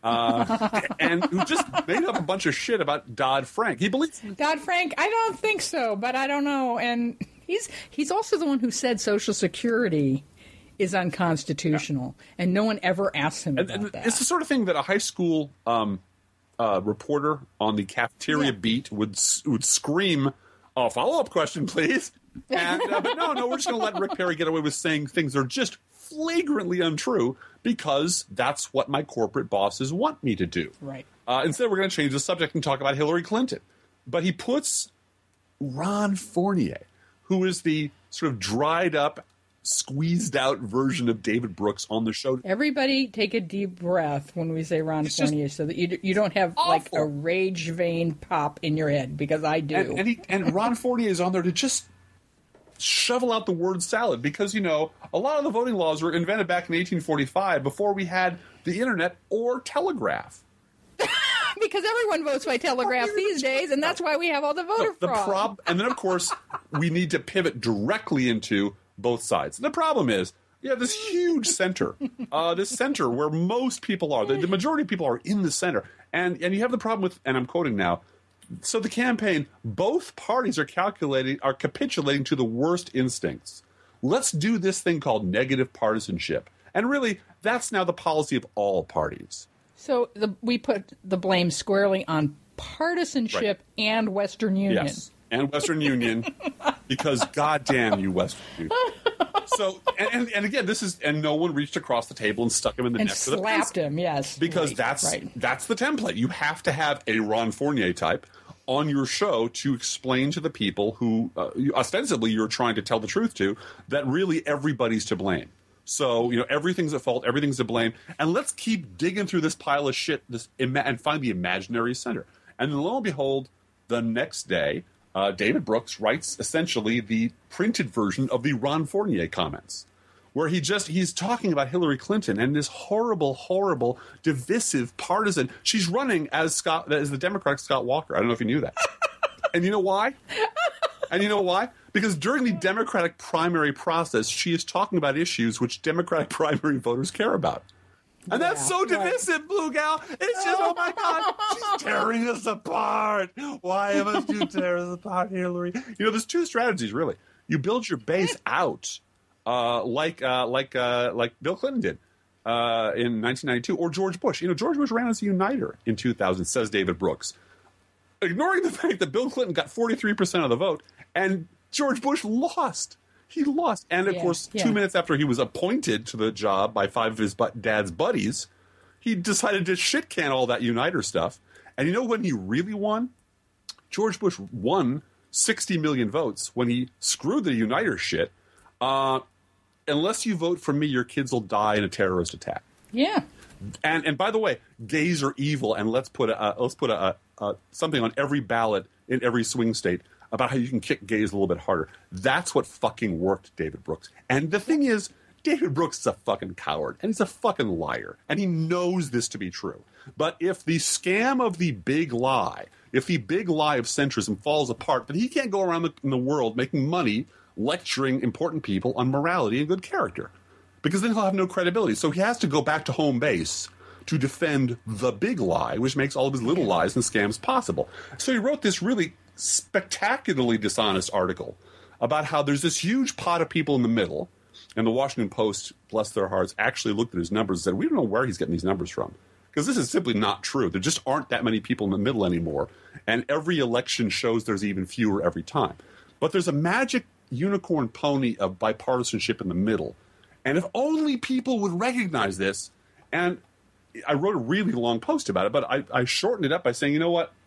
Uh, and who just made up a bunch of shit about Dodd-Frank. He believes Dodd-Frank. I don't think so, but I don't know. And he's he's also the one who said Social Security is unconstitutional, yeah. and no one ever asked him and, about and that. It's the sort of thing that a high school um, uh, reporter on the cafeteria yeah. beat would would scream, "A follow-up question, please." And uh, but no, no, we're just going to let Rick Perry get away with saying things that are just flagrantly untrue because that's what my corporate bosses want me to do. Right. Uh, instead, we're going to change the subject and talk about Hillary Clinton. But he puts Ron Fournier, who is the sort of dried up, squeezed out version of David Brooks, on the show. Everybody take a deep breath when we say Ron it's Fournier so that you you don't have awful. like a rage vein pop in your head, because I do. And, and, he, and Ron Fournier is on there to just shovel out the word salad because, you know, a lot of the voting laws were invented back in eighteen forty-five before we had the internet or telegraph. Because everyone votes by telegraph these days, and that's why we have all the voter the, the fraud. Prob- and then, of course, we need to pivot directly into both sides. The problem is, you have this huge center, uh, this center where most people are. The, the majority of people are in the center. And, and you have the problem with, and I'm quoting now, So the campaign, both parties are calculating, are capitulating to the worst instincts. Let's do this thing called negative partisanship. And really, that's now the policy of all parties. So the, we put the blame squarely on partisanship right. and Western Union. Yes, and Western Union, because goddamn you, Western Union. So, and, and, and again, this is, and no one reached across the table and stuck him in the and neck with a slapped him, yes. Because right, that's right. that's the template. You have to have a Ron Fournier type on your show to explain to the people who, uh, you, ostensibly, you're trying to tell the truth to, that really everybody's to blame. So, you know, everything's at fault, everything's to blame, and let's keep digging through this pile of shit this ima- and find the imaginary center. And then lo and behold, the next day, uh, David Brooks writes essentially the printed version of the Ron Fournier comments, where he just, he's talking about Hillary Clinton and this horrible, horrible, divisive partisan. She's running as Scott, as the Democratic Scott Walker. I don't know if you knew that. And you know why? And you know why? Because during the Democratic primary process, she is talking about issues which Democratic primary voters care about. And yeah, that's so divisive, right. Blue Gal. It's just, oh my God, she's tearing us apart. Why must you tear us apart, Hillary? You know, there's two strategies, really. You build your base out uh, like uh, like uh, like Bill Clinton did uh, in nineteen ninety-two, or George Bush. You know, George Bush ran as a uniter in two thousand, says David Brooks. Ignoring the fact that Bill Clinton got forty-three percent of the vote and George Bush lost. He lost. And, of yeah, course, yeah. two minutes after he was appointed to the job by five of his dad's buddies, he decided to shit-can all that uniter stuff. And you know when he really won? George Bush won sixty million votes when he screwed the uniter shit. Uh, unless you vote for me, your kids will die in a terrorist attack. Yeah. And and by the way, gays are evil, and let's put a, uh, let's put a, a, something on every ballot in every swing state about how you can kick gays a little bit harder. That's what fucking worked, David Brooks. And the thing is, David Brooks is a fucking coward, and he's a fucking liar, and he knows this to be true. But if the scam of the big lie, if the big lie of centrism falls apart, then he can't go around the, in the world making money lecturing important people on morality and good character, because then he'll have no credibility. So he has to go back to home base to defend the big lie, which makes all of his little lies and scams possible. So he wrote this really spectacularly dishonest article about how there's this huge pot of people in the middle, and the Washington Post, bless their hearts, actually looked at his numbers and said, we don't know where he's getting these numbers from, because this is simply not true. There just aren't that many people in the middle anymore, and every election shows there's even fewer every time. But there's a magic unicorn pony of bipartisanship in the middle, and if only people would recognize this. And I wrote a really long post about it, but I, I shortened it up by saying, you know what?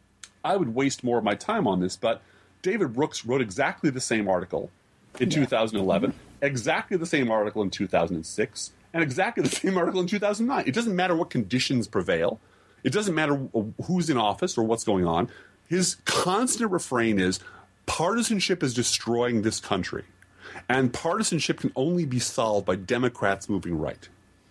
I would waste more of my time on this, but David Brooks wrote exactly the same article in yeah. two thousand eleven, exactly the same article in two thousand six, and exactly the same article in two thousand nine. It doesn't matter what conditions prevail. It doesn't matter who's in office or what's going on. His constant refrain is, partisanship is destroying this country, and partisanship can only be solved by Democrats moving right.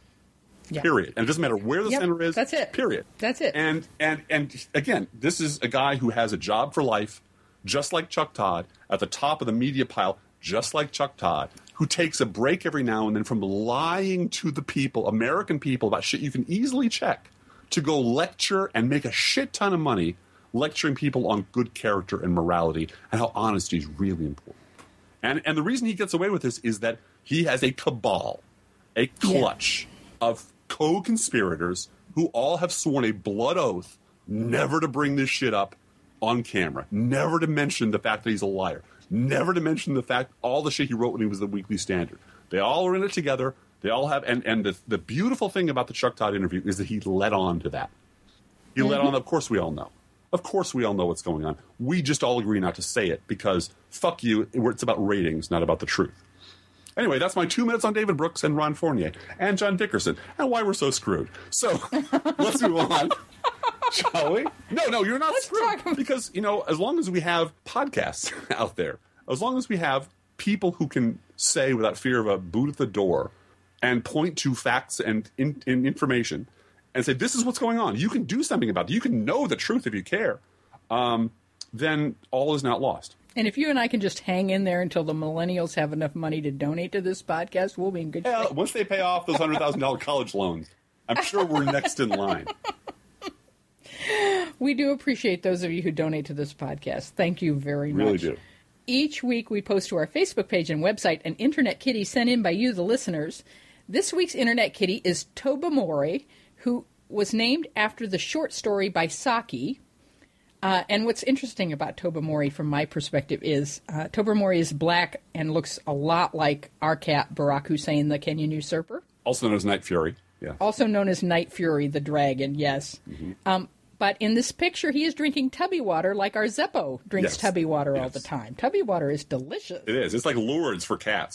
Yeah. Period. And it doesn't matter where the yep, center is. That's it. Period. That's it. And and and again, this is a guy who has a job for life, just like Chuck Todd, at the top of the media pile, just like Chuck Todd, who takes a break every now and then from lying to the people, American people, about shit you can easily check, to go lecture and make a shit ton of money lecturing people on good character and morality and how honesty is really important. And and the reason he gets away with this is that he has a cabal, a clutch yeah. of co-conspirators who all have sworn a blood oath never to bring this shit up on camera, never to mention the fact that he's a liar, never to mention the fact all the shit he wrote when he was the Weekly Standard. They all are in it together. They all have, and, and the, the beautiful thing about the Chuck Todd interview is that he led on to that. He mm-hmm. led on, of course we all know. Of course we all know what's going on. We just all agree not to say it because, fuck you, it's about ratings, not about the truth. Anyway, that's my two minutes on David Brooks and Ron Fournier and John Dickerson and why we're so screwed. So let's move on, shall we? No, no, you're not let's screwed. Talk. Because, you know, as long as we have podcasts out there, as long as we have people who can say without fear of a boot at the door and point to facts and in, in information and say, this is what's going on. You can do something about it. You can know the truth if you care. Um, then all is not lost. And if you and I can just hang in there until the millennials have enough money to donate to this podcast, we'll be in good shape. Yeah, once they pay off those one hundred thousand dollars college loans, I'm sure we're next in line. We do appreciate those of you who donate to this podcast. Thank you very much. Really do. Each week we post to our Facebook page and website an Internet Kitty sent in by you, the listeners. This week's Internet Kitty is Tobimori, who was named after the short story by Saki. Uh, and what's interesting about Tobimori, from my perspective, is uh, Tobimori is black and looks a lot like our cat, Barack Hussein, the Kenyan usurper. Also known as Night Fury. Yeah. Also known as Night Fury, the dragon, yes. Mm-hmm. Um, but in this picture, he is drinking tubby water like our Zeppo drinks yes. tubby water yes. all the time. Tubby water is delicious. It is. It's like Lourdes for cats.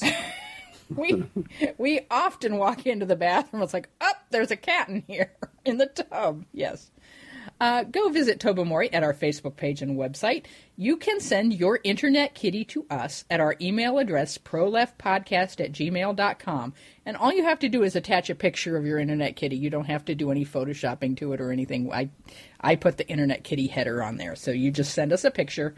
we we often walk into the bathroom. It's like, oh, there's a cat in here in the tub. Yes. Uh, go visit Tobimori at our Facebook page and website. You can send your Internet Kitty to us at our email address, proleftpodcast at gmail dot com. And all you have to do is attach a picture of your Internet Kitty. You don't have to do any photoshopping to it or anything. I, I put the Internet Kitty header on there. So you just send us a picture.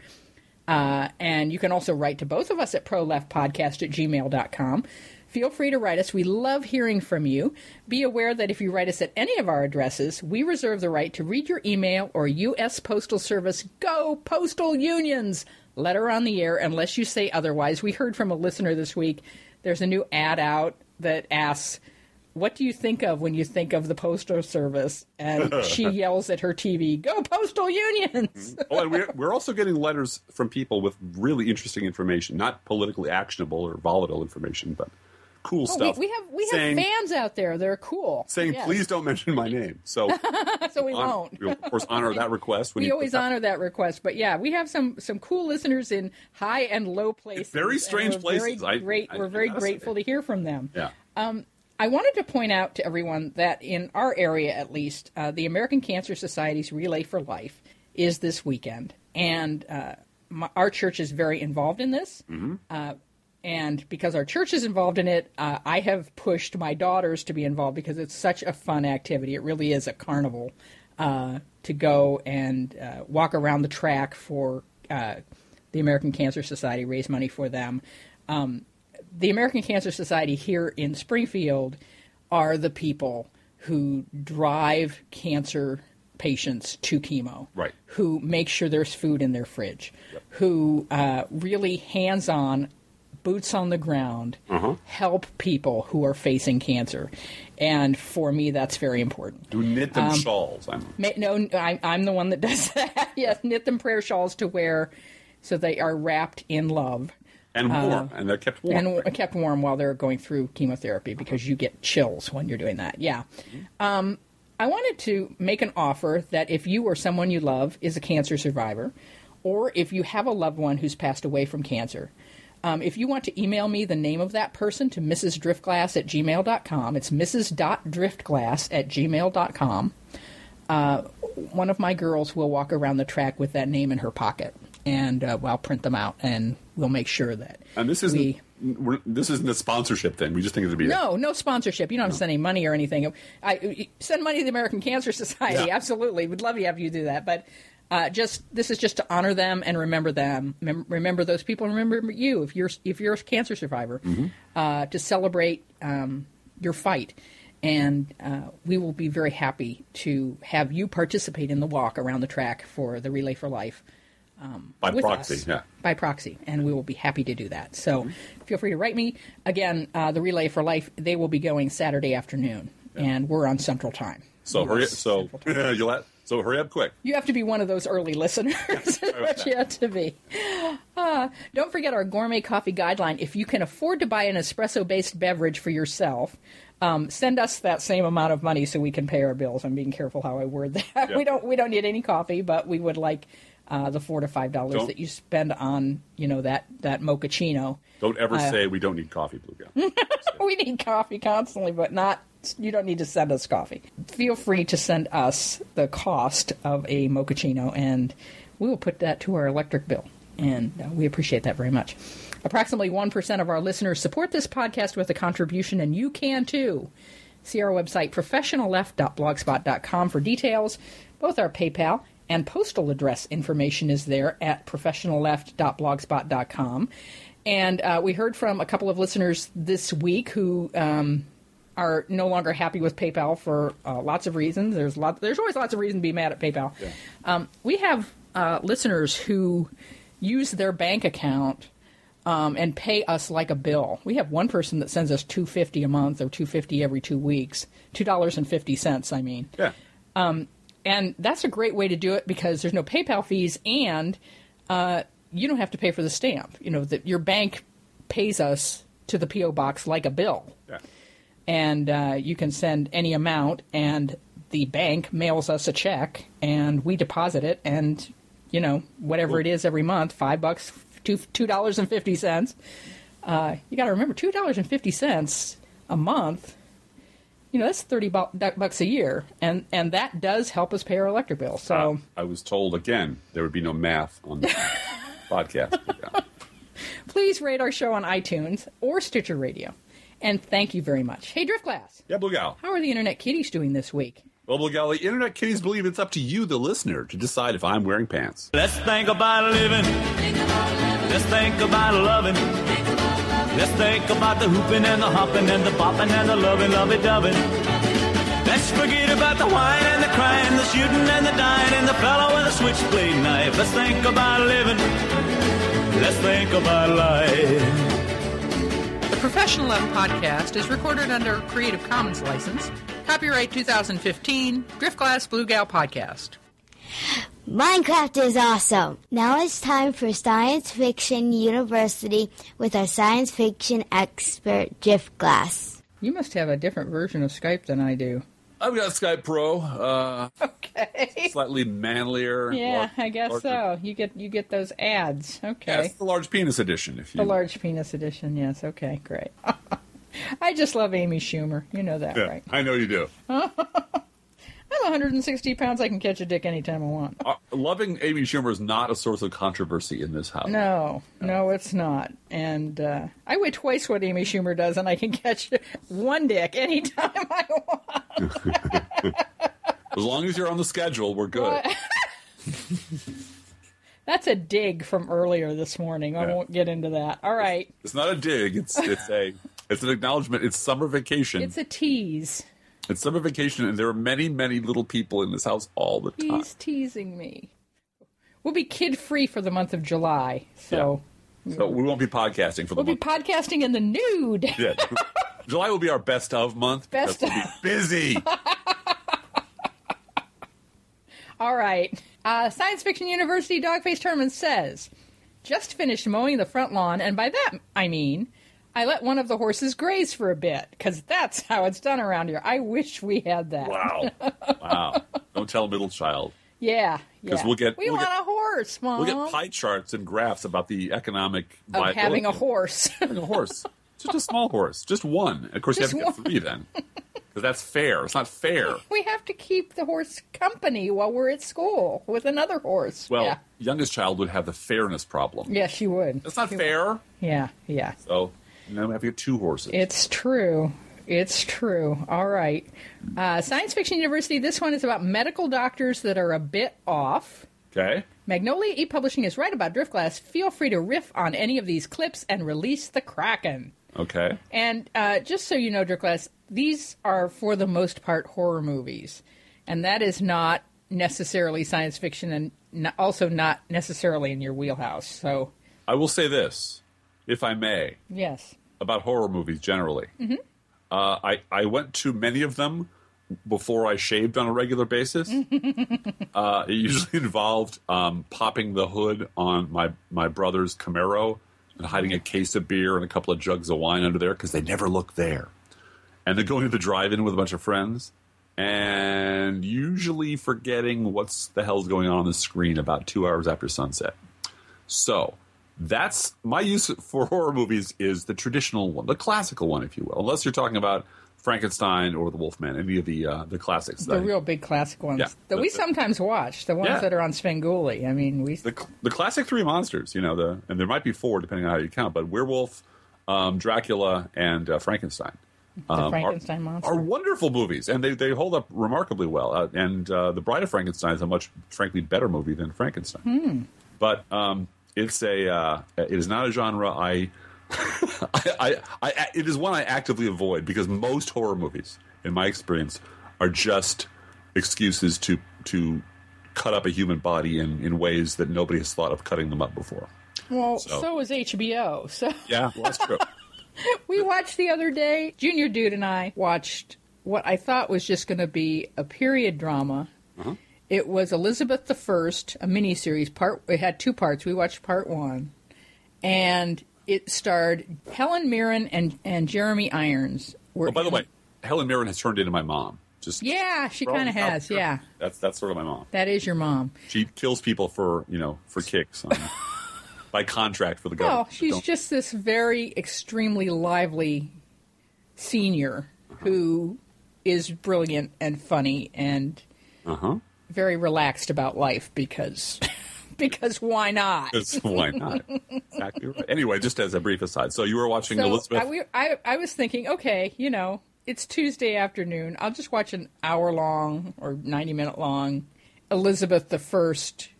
Uh, and you can also write to both of us at proleftpodcast at gmail dot com. Feel free to write us. We love hearing from you. Be aware that if you write us at any of our addresses, we reserve the right to read your email or U S Postal Service Go Postal Unions letter on the air unless you say otherwise. We heard from a listener this week. There's a new ad out that asks, what do you think of when you think of the Postal Service? And she yells at her T V, go Postal Unions! Oh, and we're, we're also getting letters from people with really interesting information, not politically actionable or volatile information, but cool oh, stuff. We, we have we saying, have fans out there. They're cool. Saying, yes. please don't mention my name. So, so we on, won't. We'll, of course, honor that request. When we you always that. honor that request. But yeah, we have some, some cool listeners in high and low places. Very strange we're places. Very great, I, I, we're very I grateful say. to hear from them. Yeah. Um, I wanted to point out to everyone that in our area, at least, uh, the American Cancer Society's Relay for Life is this weekend. And uh, my, our church is very involved in this. Mm-hmm. Uh, and because our church is involved in it, uh, I have pushed my daughters to be involved because it's such a fun activity. It really is a carnival uh, to go and uh, walk around the track for uh, the American Cancer Society, raise money for them. Um, the American Cancer Society here in Springfield are the people who drive cancer patients to chemo, right? Who make sure there's food in their fridge, yep. who uh, really hands-on, boots on the ground, uh-huh. help people who are facing cancer. And for me, that's very important. You knit them um, shawls. I'm... Ma- no, I, I'm the one that does that. Yes, knit them prayer shawls to wear so they are wrapped in love. And warm, uh, and they're kept warm. And right? kept warm while they're going through chemotherapy because you get chills when you're doing that. Yeah. Mm-hmm. Um, I wanted to make an offer that if you or someone you love is a cancer survivor, or if you have a loved one who's passed away from cancer, um, if you want to email me the name of that person to missus driftglass at gmail dot com, it's missus driftglass at gmail dot com, uh, one of my girls will walk around the track with that name in her pocket. And uh, well, I'll print them out, and we'll make sure that. And this isn't we, we're, this isn't a sponsorship thing. We just think it'd be no, a, no sponsorship. You don't have to send any money or anything. I send money to the American Cancer Society. Yeah. Absolutely, we'd love to have you do that. But uh, just this is just to honor them and remember them. Mem- remember those people. And remember you if you're if you're a cancer survivor. Mm-hmm. Uh, to celebrate um, your fight. And uh, we will be very happy to have you participate in the walk around the track for the Relay for Life. Um, by with proxy, us, yeah. By proxy, and we will be happy to do that. So mm-hmm. feel free to write me. Again, uh, the Relay for Life, they will be going Saturday afternoon, yeah. and we're on Central Time. So hurry up, so, you'll have, so hurry up quick. You have to be one of those early listeners, but you have to be. Uh, don't forget our gourmet coffee guideline. If you can afford to buy an espresso-based beverage for yourself, Um, send us that same amount of money so we can pay our bills. I'm being careful how I word that. Yep. We don't we don't need any coffee, but we would like uh, the four to five dollars that you spend on you know that that mochaccino. Don't ever uh, say we don't need coffee, Blue Gal. We need coffee constantly, but not. You don't need to send us coffee. Feel free to send us the cost of a mochaccino, and we will put that to our electric bill. And uh, we appreciate that very much. Approximately one percent of our listeners support this podcast with a contribution, and you can too. See our website, professional left dot blogspot dot com, for details. Both our PayPal and postal address information is there at professional left dot blogspot dot com. And uh, we heard from a couple of listeners this week who um, are no longer happy with PayPal for uh, lots of reasons. There's lot, there's always lots of reasons to be mad at PayPal. Yeah. Um, we have uh, listeners who use their bank account um, and pay us like a bill. We have one person that sends us two hundred fifty dollars a month or two hundred fifty dollars every two weeks, two dollars and fifty cents, I mean. Yeah. Um, and that's a great way to do it because there's no PayPal fees and uh, you don't have to pay for the stamp. You know, that your bank pays us to the P O box like a bill. Yeah. And uh, you can send any amount, and the bank mails us a check, and we deposit it, and, you know, whatever Cool. it is every month, five bucks, two two dollars and fifty cents. Uh, you got to remember, two dollars and fifty cents a month. You know, that's thirty bucks a year, and and that does help us pay our electric bill. So uh, I was told again there would be no math on the podcast. Yeah. Please rate our show on iTunes or Stitcher Radio. And thank you very much. Hey, Driftglass. Yeah, Blue Gal. How are the Internet Kitties doing this week? Well, Blue Gal, the Internet Kitties believe it's up to you, the listener, to decide if I'm wearing pants. Let's think about living. Let's think about loving. Let's think about the hooping and the hopping and the bopping and the loving, lovey-dovey. Let's forget about the wine and the crying, the shooting and the dying, and the fellow with a switchblade knife. Let's think about living. Let's think about life. The Professional Love Podcast is recorded under Creative Commons license. Copyright two thousand fifteen, Driftglass Blue Gal Podcast. Minecraft is awesome. Now it's time for Science Fiction University with our science fiction expert, Driftglass. You must have a different version of Skype than I do. I've got Skype Pro. Uh, Okay. slightly manlier. Yeah, lar- I guess larger. so. You get you get those ads. Yeah, Okay. it's the large penis edition. If you The large penis edition, yes. Okay, great. I just love Amy Schumer. You know that, yeah, right? I know you do. I'm one hundred sixty pounds. I can catch a dick anytime I want. Uh, loving Amy Schumer is not a source of controversy in this house. No, no, it's not. And uh, I weigh twice what Amy Schumer does, and I can catch one dick anytime I want. As long as you're on the schedule, we're good. That's a dig from earlier this morning. I Yeah. won't get into that. All right. It's not a dig. It's it's a it's an acknowledgement. It's summer vacation. It's a tease. It's summer vacation, and there are many, many little people in this house all the time. He's teasing me. We'll be kid-free for the month of July, so So we won't be podcasting for the we'll be month. podcasting in the nude. Yeah. July will be our best of month. Best because we'll be busy. All right. Uh, Science Fiction University Dogface Herman says, just finished mowing the front lawn, and by that I mean I let one of the horses graze for a bit, because that's how it's done around here. I wish we had that. Wow. Wow. Don't tell a middle child. Yeah. 'Cause yeah. we'll get- we we'll want get- a horse, Mom. We'll get pie charts and graphs about the economic of viability having a horse. Having a horse. Just a small horse. Just one. Of course, Just you have to one. get three then. Because that's fair. It's not fair. We have to keep the horse company while we're at school with another horse. Well, yeah. youngest child would have the fairness problem. Yes, she would. That's not She fair. would. Yeah, yeah. So now we have to get two horses. It's true. It's true. All right. Uh, Science Fiction University, this one is about medical doctors that are a bit off. Okay. Magnolia e-Publishing is right about Driftglass. Feel free to riff on any of these clips and release the Kraken. Okay. And uh, just so you know, Driftglass, these are for the most part horror movies. And that is not necessarily science fiction and n- also not necessarily in your wheelhouse. So, I will say this, if I may, yes. about horror movies generally. Mm-hmm. Uh, I, I went to many of them before I shaved on a regular basis. uh, it usually involved um, popping the hood on my, my brother's Camaro and hiding a case of beer and a couple of jugs of wine under there because they never look there. And then going to the drive-in with a bunch of friends and usually forgetting what's the hell's going on on the screen about two hours after sunset. So that's my use for horror movies is the traditional one, the classical one, if you will, unless you're talking about Frankenstein or The Wolfman, any of the uh, the classics. The that I- real big classic ones Yeah. that we The- the- sometimes watch, the ones Yeah. that are on Svengoolie. I mean, we the the classic three monsters, you know, the and there might be four depending on how you count, but werewolf, um, Dracula, and uh, Frankenstein. the um, Frankenstein are, monster. are wonderful movies, and they, they hold up remarkably well. Uh, and uh, The Bride of Frankenstein is a much, frankly, better movie than Frankenstein. Hmm. But um, it's a uh, it is not a genre I I, I, I, it is one I actively avoid because most horror movies, in my experience, are just excuses to to cut up a human body in, in ways that nobody has thought of cutting them up before. Well, so, so is H B O. So yeah, well, that's true. We watched the other day, Junior Dude and I watched what I thought was just going to be a period drama. Uh-huh. It was Elizabeth the First, a miniseries. Part it had two parts. We watched part one, and it starred Helen Mirren and, and Jeremy Irons. Were oh, by the in, way, Helen Mirren has turned into my mom. Just yeah, she kind of has. Yeah, that's that's sort of my mom. That is your mom. She kills people for you know for kicks. On, by contract for the government. Well, she's just this very extremely lively senior uh-huh. who is brilliant and funny and uh-huh. very relaxed about life because because why not? Why not? Exactly right. Anyway, just as a brief aside, so you were watching so Elizabeth. I, we, I, I was thinking, okay, you know, it's Tuesday afternoon. I'll just watch an hour long or ninety minute long Elizabeth the First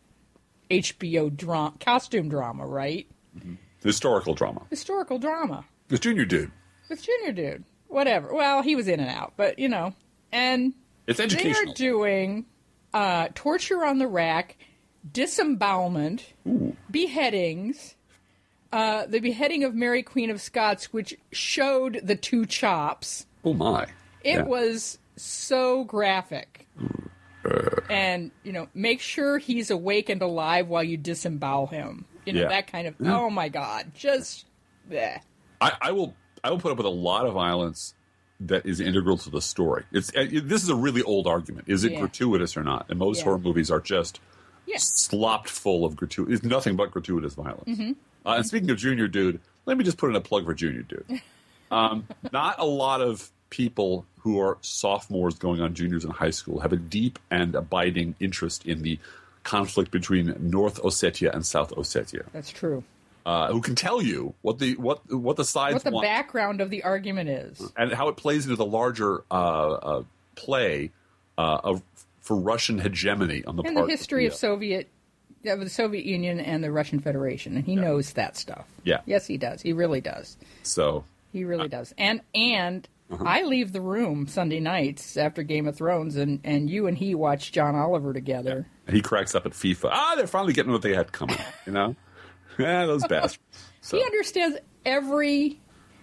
H B O drama, costume drama, right? Mm-hmm. Historical drama. Historical drama. With Junior Dude. With Junior Dude. Whatever. Well, he was in and out, but, you know. And it's educational. They're doing uh, torture on the rack, disembowelment, Ooh. beheadings, uh, the beheading of Mary Queen of Scots, which showed the two chops. Oh, my. It yeah. was so graphic. Uh, and, you know, make sure he's awake and alive while you disembowel him. You know, yeah. that kind of, yeah. oh, my God. Just, bleh. I, I will I will put up with a lot of violence that is integral to the story. It's it, This is a really old argument. Is it yeah. gratuitous or not? And most yeah. horror movies are just yeah. slopped full of gratuitous. It's nothing but gratuitous violence. Mm-hmm. Uh, and speaking of Junior Dude, let me just put in a plug for Junior Dude. Um, not a lot of people who are sophomores going on juniors in high school have a deep and abiding interest in the conflict between North Ossetia and South Ossetia. That's true. Uh, who can tell you what the what what the sides what the want, background of the argument is, and how it plays into the larger uh, uh, play uh, of for Russian hegemony on the and part the history of, of Soviet of the Soviet Union and the Russian Federation, and he yeah. knows that stuff. Yeah, yes, he does. He really does. So he really uh, does. And and uh-huh. I leave the room Sunday nights after Game of Thrones, and, and you and he watch John Oliver together. And he cracks up at FIFA. Ah, they're finally getting what they had coming. You know. Yeah, those bastards. So. He understands every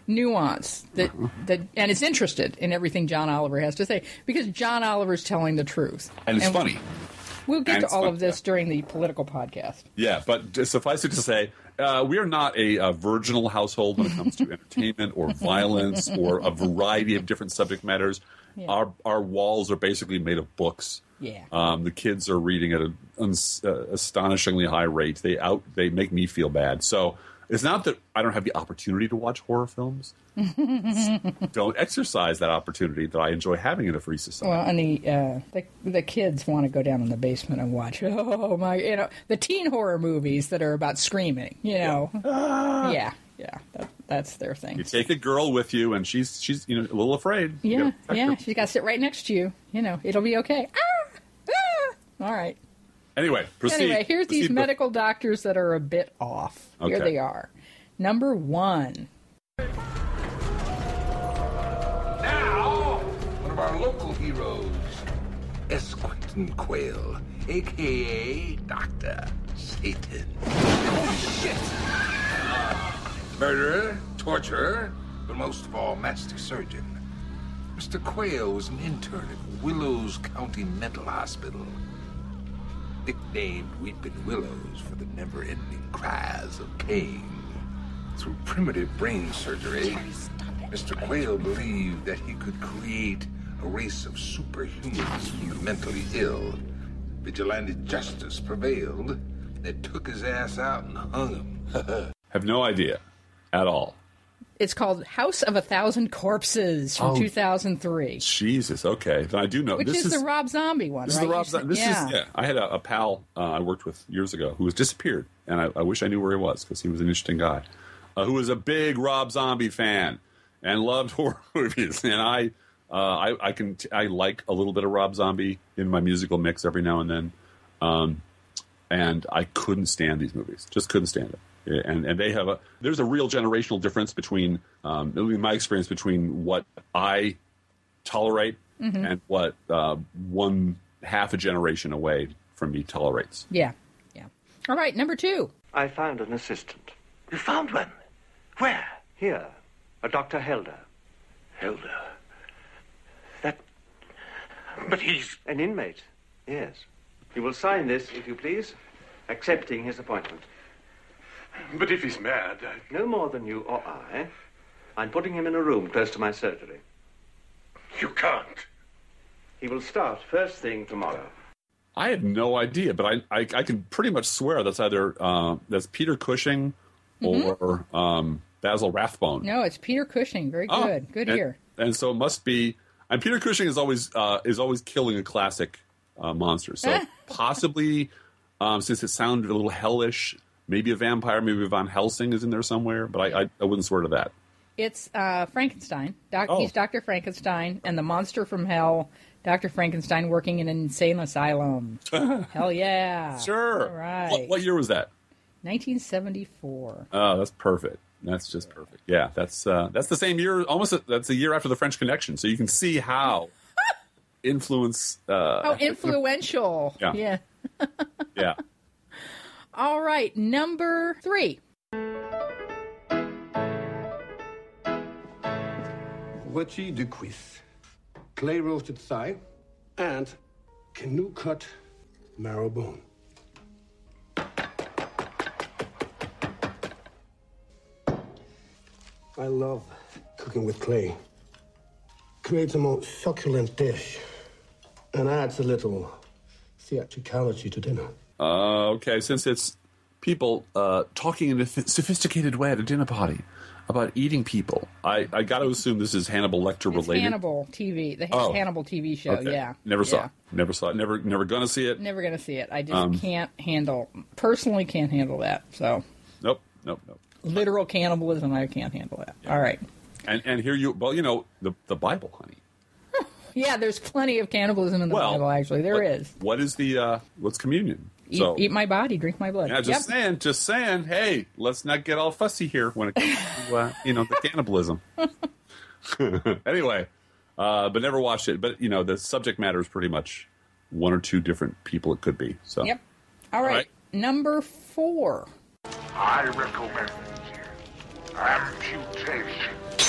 nuance that uh-huh. that, and is interested in everything John Oliver has to say because John Oliver's telling the truth, and it's and funny. We'll get and to all fun, of this yeah. during the political podcast. Yeah, but suffice it to say, uh, we are not a, a virginal household when it comes to entertainment or violence or a variety of different subject matters. Yeah. Our our walls are basically made of books. Yeah. Um, the kids are reading at an uns- uh, astonishingly high rate. They out they make me feel bad. So it's not that I don't have the opportunity to watch horror films. Don't exercise that opportunity that I enjoy having in a free society. Well, and the uh, the, the kids want to go down in the basement and watch. Oh my! You know the teen horror movies that are about screaming. You know. Yeah. Ah. Yeah. Yeah. That, that's their thing. You take a girl with you, and she's she's you know a little afraid. Yeah. Yeah. Her. She's got to sit right next to you. You know, it'll be okay. Ah! Ah! All right. Anyway, proceed. Anyway, here's proceed these with... medical doctors that are a bit off. Okay. Here they are. Number one. Now, one of our local heroes, S. Quentin Quayle, a k a. Doctor Satan. Oh, shit! Murderer, torturer, but most of all, master surgeon. Mister Quayle was an intern at Willows County Mental Hospital. Nicknamed Weeping Willows for the never-ending cries of pain. Through primitive brain surgery, Mister Quayle believed that he could create a race of superhumans from the mentally ill. Vigilante justice prevailed. They took his ass out and hung him. Have no idea at all. It's called House of a Thousand Corpses from oh, two thousand three. Jesus, okay. Then I do know. Which this is, is the Rob Zombie one, this right? Is the Rob Zombie. This yeah. is yeah. I had a, a pal uh, I worked with years ago who was disappeared, and I, I wish I knew where he was because he was an interesting guy, uh, who was a big Rob Zombie fan and loved horror movies. And I, uh, I, I can t- I like a little bit of Rob Zombie in my musical mix every now and then. Um, and I couldn't stand these movies. Just couldn't stand it. And and they have a there's a real generational difference between um, in my experience between what I tolerate mm-hmm. and what uh, one half a generation away from me tolerates. Yeah, yeah. All right, number two. I found an assistant. You found one? Where? Here, a Doctor Helder. Helder. That... But he's... An inmate, yes. You will sign this, if you please, accepting his appointment. But if he's mad... I... No more than you or I. I'm putting him in a room close to my surgery. You can't. He will start first thing tomorrow. I had no idea, but I I, I can pretty much swear that's either uh, that's Peter Cushing or mm-hmm. um, Basil Rathbone. No, it's Peter Cushing. Very good. Oh, good and, ear. And so it must be. And Peter Cushing is always uh, is always killing a classic uh, monster. So possibly, um, since it sounded a little hellish, maybe a vampire, maybe Van Helsing is in there somewhere. But I I, I wouldn't swear to that. It's uh, Frankenstein. Doc, oh. He's Doctor Frankenstein, and the monster from hell, Doctor Frankenstein, working in an insane asylum. Hell yeah! Sure. All right. What, what year was that? nineteen seventy-four. Oh, that's perfect. That's just perfect. Yeah, that's uh, that's the same year. Almost a, that's a year after the French Connection. So you can see how influence. Uh, how influential. Yeah. Yeah. Yeah. All right, number three. Wetchy de cuisse, clay roasted thigh, and canoe cut marrow bone. I love cooking with clay. Creates a more succulent dish and adds a little theatricality to dinner. Uh, okay, since it's people uh, talking in a th- sophisticated way at a dinner party about eating people, I, I got to assume this is Hannibal Lecter it's related. Hannibal T V, the oh. Hannibal T V show. Okay. Yeah, never yeah. saw it. Never saw it. Never, never gonna see it. Never gonna see it. I just Um, can't handle. Personally, can't handle that. So. Nope, nope, nope. Literal cannibalism, I can't handle that. Yeah. All right. And and here you, well, you know, the the Bible, honey. Yeah, there's plenty of cannibalism in the well, Bible. Actually, there what, is. What is the uh, what's communion? Eat, so, eat my body, drink my blood. Yeah, just yep. saying, just saying. Hey, let's not get all fussy here when it comes to uh, you know the cannibalism. Anyway, uh, but never watched it. But you know, the subject matter is pretty much one or two different people it could be. So yep. All right, all right. Number four. I recommend amputation.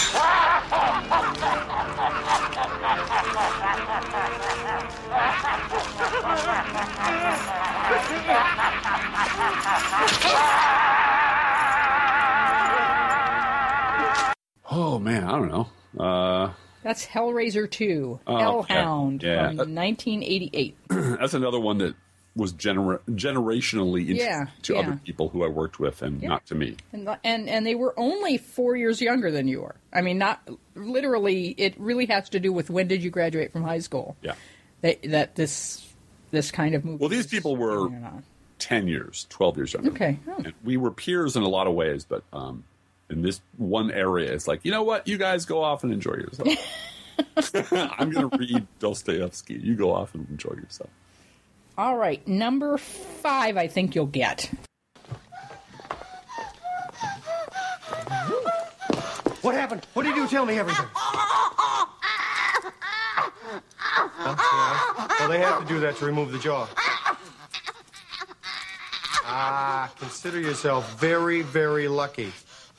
Oh man, I don't know. Uh, That's Hellraiser two, oh, Hellhound yeah. from Uh, nineteen eighty-eight. That's another one that was gener- generationally interesting yeah, to yeah. other people who I worked with, and yeah. not to me. And, and and they were only four years younger than you were. I mean, not literally. It really has to do with when did you graduate from high school. Yeah, that, that this this kind of movie. Well, these people were ten years, twelve years younger. Okay, oh. And we were peers in a lot of ways, but um, in this one area, it's like, you know what, you guys go off and enjoy yourself. I'm going to read Dostoevsky. You go off and enjoy yourself. All right, number five, I think you'll get. What happened? What did you tell me everything? Huh? Yeah. Well, they have to do that to remove the jaw. Ah, consider yourself very, very lucky.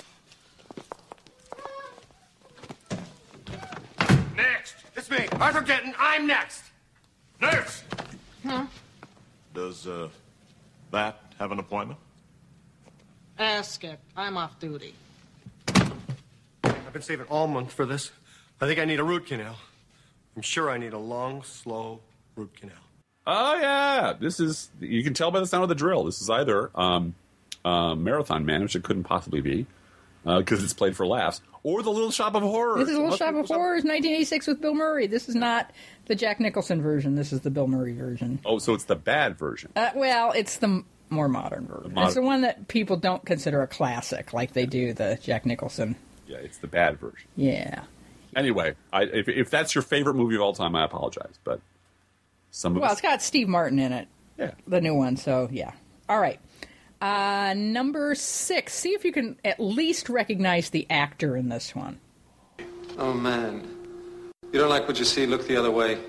Next. It's me, Arthur Denton. I'm next. Nurse. Hmm? Does, uh, that have an appointment? Ask it. I'm off duty. I've been saving all month for this. I think I need a root canal. I'm sure I need a long, slow root canal. Oh, yeah. This is, you can tell by the sound of the drill. This is either um, uh, Marathon Man, which it couldn't possibly be, because uh, it's played for laughs, or The Little Shop of Horrors. This is Little Shop of Horrors, nineteen eighty-six with Bill Murray. This is not the Jack Nicholson version. This is the Bill Murray version. Oh, so it's the bad version. Uh, well, it's the more modern version. Mod- it's the one that people don't consider a classic, like they do the Jack Nicholson. Yeah, it's the bad version. Yeah. Anyway, I, if, if that's your favorite movie of all time, I apologize, but some of Well, us, it's got Steve Martin in it. Yeah. The new one, so yeah. All right. Uh, number six. See if you can at least recognize the actor in this one. Oh, man. You don't like what you see, look the other way.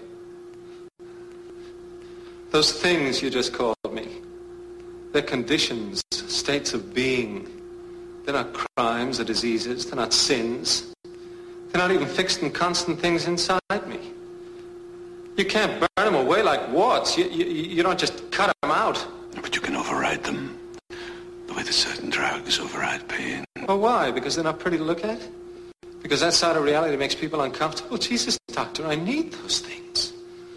Those things you just called me, they're conditions, states of being. They're not crimes or diseases. They're not sins. They're not even fixed and constant things inside me. You can't burn them away like warts. You, you, you don't just cut them out. But you can override them. The way that certain drugs override pain. Well, why? Because they're not pretty to look at? Because that side of reality makes people uncomfortable? Jesus, doctor, I need those things.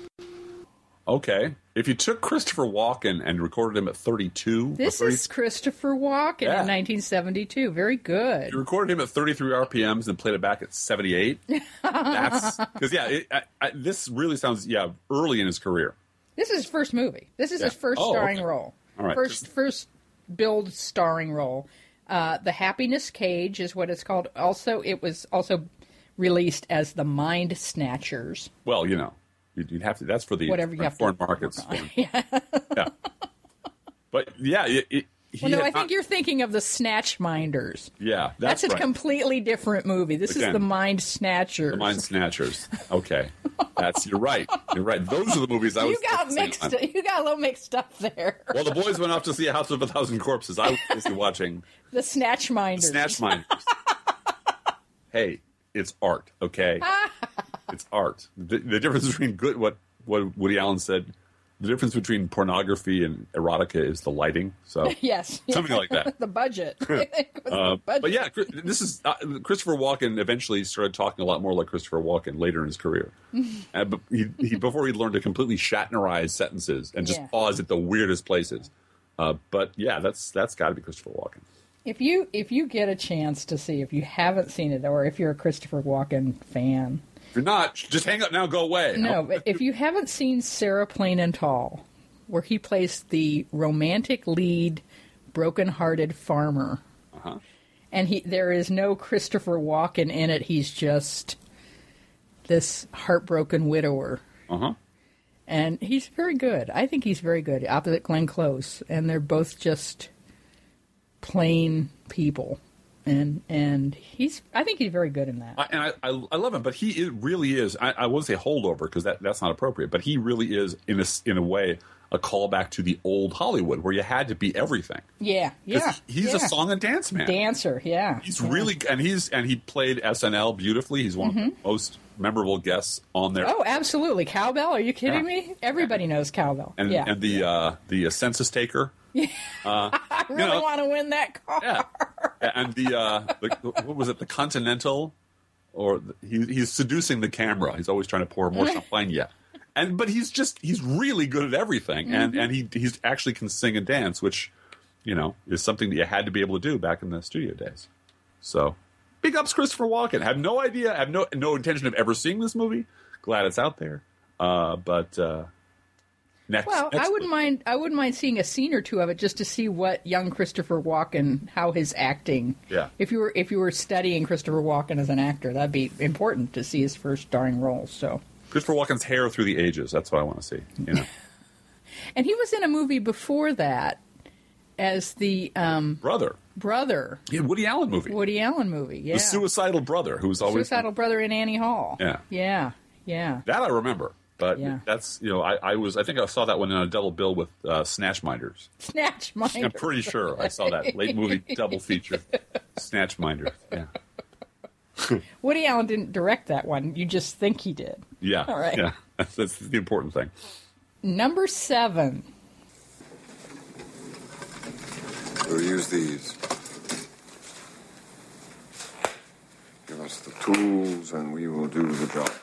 Okay. If you took Christopher Walken and recorded him at thirty-two... This thirty, is Christopher Walken yeah. in nineteen seventy-two. Very good. You recorded him at thirty-three R P Ms and played it back at seventy-eight. That's... Because, yeah, it, I, I, this really sounds, yeah, early in his career. This is his first movie. This is Yeah. his first Oh, starring okay. role. All right. First, first billed starring role. Uh, the Happiness Cage is what it's called. Also, it was also released as The Mind Snatchers. Well, you know, you'd, you'd have to... That's for the Whatever you have foreign to markets. yeah. yeah. But, yeah, it... it he Well, no, had I think not- you're thinking of The Snatchminders. Yeah, That's, that's, a right. completely different movie. This Again, is The Mind Snatchers. The Mind Snatchers. Okay. That's... You're right. You're right. Those are the movies I was... You got mixed. You got a little mixed up there. Well, the boys went off to see A House of a Thousand Corpses. I was busy watching The Snatchminders. Snatchminders. Hey, it's art, okay? It's art. The, the difference between good, what what Woody Allen said, the difference between pornography and erotica is the lighting. So Yes. something like that. The budget. Uh, but yeah, this is uh, Christopher Walken eventually started talking a lot more like Christopher Walken later in his career. uh, but he, he before he learned to completely Shatnerize sentences and just Yeah. pause at the weirdest places. Uh, but yeah, that's that's got to be Christopher Walken. If you if you get a chance to see, if you haven't seen it, or if you're a Christopher Walken fan, If you're not, just hang up now, go away. no, but if you haven't seen Sarah Plain and Tall, where he plays the romantic lead, broken-hearted farmer, Uh-huh. and he there is no Christopher Walken in it. He's just this heartbroken widower. Uh-huh. And he's very good. I think he's very good, opposite Glenn Close. And they're both just plain people. And and he's, I think he's very good in that. I, and I, I, I love him, but he is, really is. I, I won't say holdover because that, that's not appropriate. But he really is, in a s- in a way, a callback to the old Hollywood where you had to be everything. Yeah, 'Cause yeah. he's yeah. a song and dance man. Dancer, yeah. He's yeah. really, and he's and he played S N L beautifully. He's one of the most memorable guests on there. Oh, absolutely. Cowbell? Are you kidding Yeah. me? Everybody knows Cowbell. and yeah. and the uh, the uh, census taker. Uh, I really you know, want to win that car. Yeah. And the, uh, the what was it? The Continental, or the, he, he's seducing the camera. He's always trying to pour more champagne. Yeah, and but he's just he's really good at everything, and and he he's actually can sing and dance, which you know is something that you had to be able to do back in the studio days. So big ups, Christopher Walken. Have no idea. Have no no intention of ever seeing this movie. Glad it's out there, uh, but. Uh, Next, Well, next I wouldn't mind. I wouldn't mind seeing a scene or two of it just to see what young Christopher Walken, how his acting. Yeah. If you were if you were studying Christopher Walken as an actor, that'd be important to see his first starring role. So. Christopher Walken's hair through the ages. That's what I want to see. You know, And he was in a movie before that as the um, brother, brother. yeah, Woody Allen movie, Woody Allen movie. Yeah. the suicidal brother, who's always Suicidal brother in Annie Hall. Yeah. Yeah. Yeah. that I remember. But Yeah. that's, you know, I, I was, I think I saw that one in a double bill with uh, Snatchminders. Snatchminders. I'm pretty sure I saw that late movie double feature, Snatchminders. Yeah, Woody Allen didn't direct that one. You just think he did. yeah, All right. yeah. That's, that's the important thing. Number seven. We'll use these. Give us the tools and we will do the job.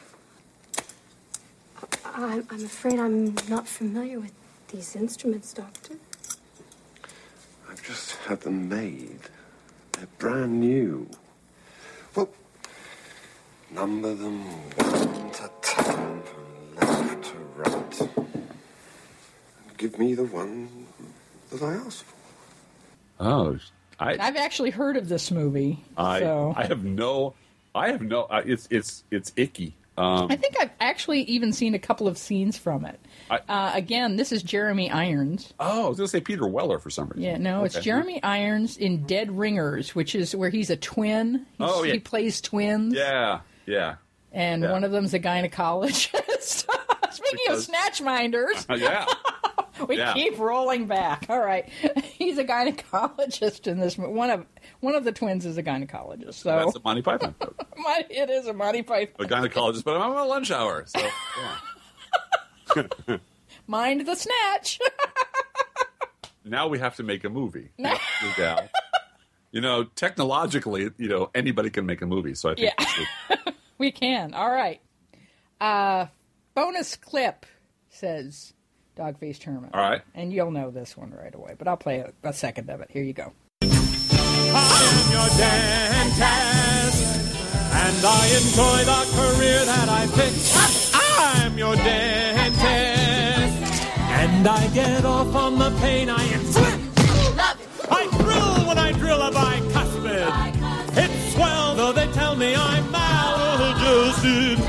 I'm, I'm afraid I'm not familiar with these instruments, Doctor. I've just had them made. They're brand new. Well, number them one to ten from left to right. And give me the one that I asked for. Oh, I, I've actually heard of this movie. I, so. I have no, I have no. Uh, it's, it's, it's icky. Um, I think I've actually even seen a couple of scenes from it. I, uh, again, this is Jeremy Irons. Oh, I was going to say Peter Weller for some reason. Yeah, no, it's Okay. Jeremy Irons in Dead Ringers, which is where he's a twin. He's, Oh, yeah. He plays twins. Yeah, yeah. And Yeah. one of them's a gynecologist. Speaking Because- of snatch minders, yeah. we Yeah. keep rolling back. All right, he's a gynecologist in this. mo- One of one of the twins is a gynecologist. So That's a Monty Python joke. My- it is a Monty Python. A gynecologist, but I'm on a lunch hour. So, yeah. Mind the snatch. Now we have to make a movie. Yeah. You know, technologically, you know, anybody can make a movie. So I think Yeah. we should- We can. All right. Uh, bonus clip, says Dogface Herman. All right. And you'll know this one right away, but I'll play a, a second of it. Here you go. I am your dentist, and I enjoy the career that I picked. I'm your dentist, and I get off on the pain I inflict. I thrill when I drill a bicuspid. It's swell, though they tell me I'm maladjusted.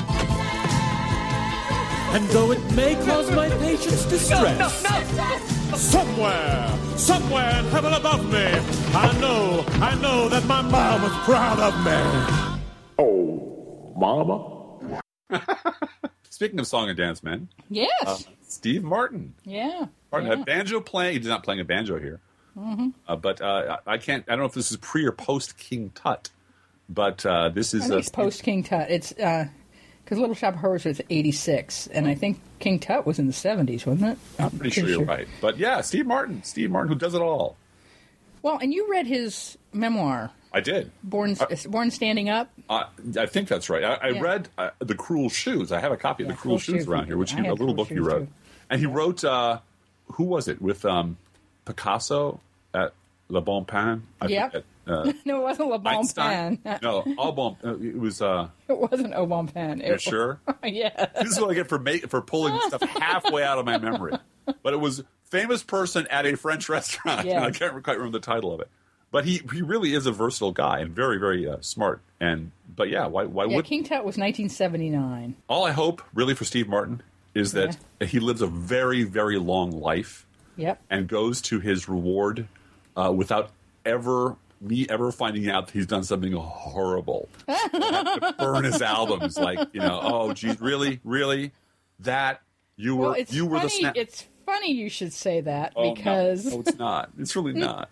And though it may cause my patients distress, somewhere, somewhere in heaven above me, I know, I know that my mom is proud of me. Oh, mama. Speaking of song and dance men, Yes. uh, Steve Martin. yeah. Martin yeah. had banjo playing. He's not playing a banjo here, Mm-hmm. uh, but uh, I I can't. I don't know if this is pre or post King Tut, but uh, this I is think uh, it's post King Tut. It's because Little Shop of Horrors was eighty-six, and I think King Tut was in the seventies, wasn't it? I'm pretty sure you're right. But yeah, Steve Martin. Steve Martin, who does it all. Well, and you read his memoir, I did. Born Uh, Born Standing Up. Uh, I think that's right. I, I Yeah. read uh, The Cruel Shoes. I have a copy of Yeah, The Cruel, Cruel Shoes Shoes. around here, which I he, had a little Cruel book he Shoes, wrote. too. And he wrote, uh, who was it, with um, Picasso at Le Bon Pain? I Yep. forget. Uh, No, it wasn't Le Bon Einstein? Pan. No, Au Bon. Uh, it was. Uh, It wasn't Au Bon Pan. It you was- sure? yeah. This is what I get for make, for pulling stuff halfway out of my memory. But it was famous person at a French restaurant. Yes. I can't quite remember the title of it. But he, he really is a versatile guy and very very uh, smart. And but yeah, why why Yeah, would King Tut was nineteen seventy-nine. all I hope really for Steve Martin is that he lives a very very long life Yep. and goes to his reward uh, without ever me ever finding out that he's done something horrible. Have to burn his albums like, you know, oh geez, really, really, that you were Well, it's you were funny. the snap. It's funny you should say that Oh, no. because no, it's not. It's really not.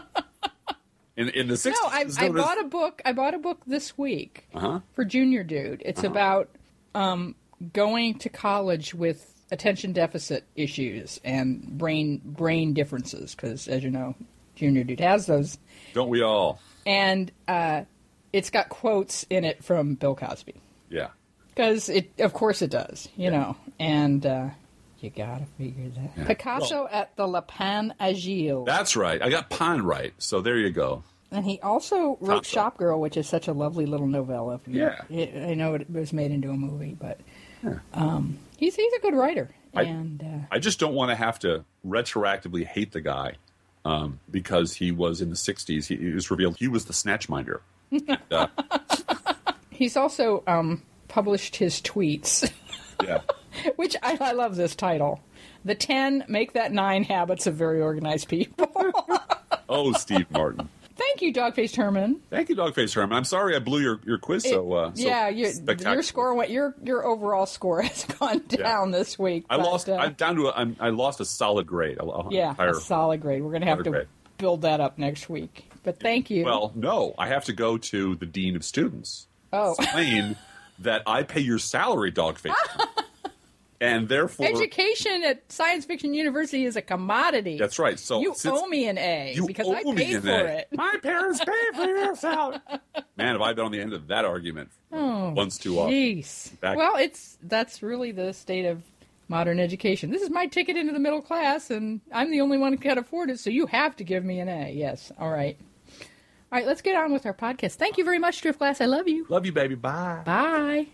In in the sixties, no, I, I bought a book. I bought a book this week Uh-huh. for Junior Dude. It's Uh-huh. about um, going to college with attention deficit issues and brain brain differences. Because, as you know, Junior Dude has those, Don't we all? and uh, it's got quotes in it from Bill Cosby. Yeah. Because it, of course, it does. You know, and uh, you gotta figure that. Yeah. Picasso at the Le Pan Agile. That's right. I got Pine right. So there you go. And he also wrote Top Shop Girl, which is such a lovely little novella. Yeah. It, I know it was made into a movie, but um, he's he's a good writer. I- And uh, I just don't want to have to retroactively hate the guy um, because he was in the sixties. He, it was revealed he was the snatchminder. uh, he's also um, published his tweets, yeah. which I, I love this title. The ten Make That Nine Habits of Very Organized People. Oh, Steve Martin. Thank you, Dogface Herman. Thank you, Dogface Herman. I'm sorry I blew your, your quiz so, uh, so yeah, your, spectacular. your score went. Your your overall score has gone down this week. I but, lost. uh, I'm down to. A, I'm, I lost a solid grade. A, a yeah, higher, a solid grade. We're going to have higher to grade. build that up next week. But thank you. Well, no, I have to go to the dean of students. oh, Explain that I pay your salary, Dogface, and therefore education at Science Fiction University is a commodity. that's right. So you since owe me an A you because owe I me paid an for A. it. My parents pay for your salary. Man, have I been on the end of that argument Oh, once too often? jeez. Back- Well, it's that's really the state of modern education. This is my ticket into the middle class, and I'm the only one who can afford it. So you have to give me an A. Yes. All right. All right. Let's get on with our podcast. Thank you very much, Driftglass. I love you. Love you, baby. Bye. Bye.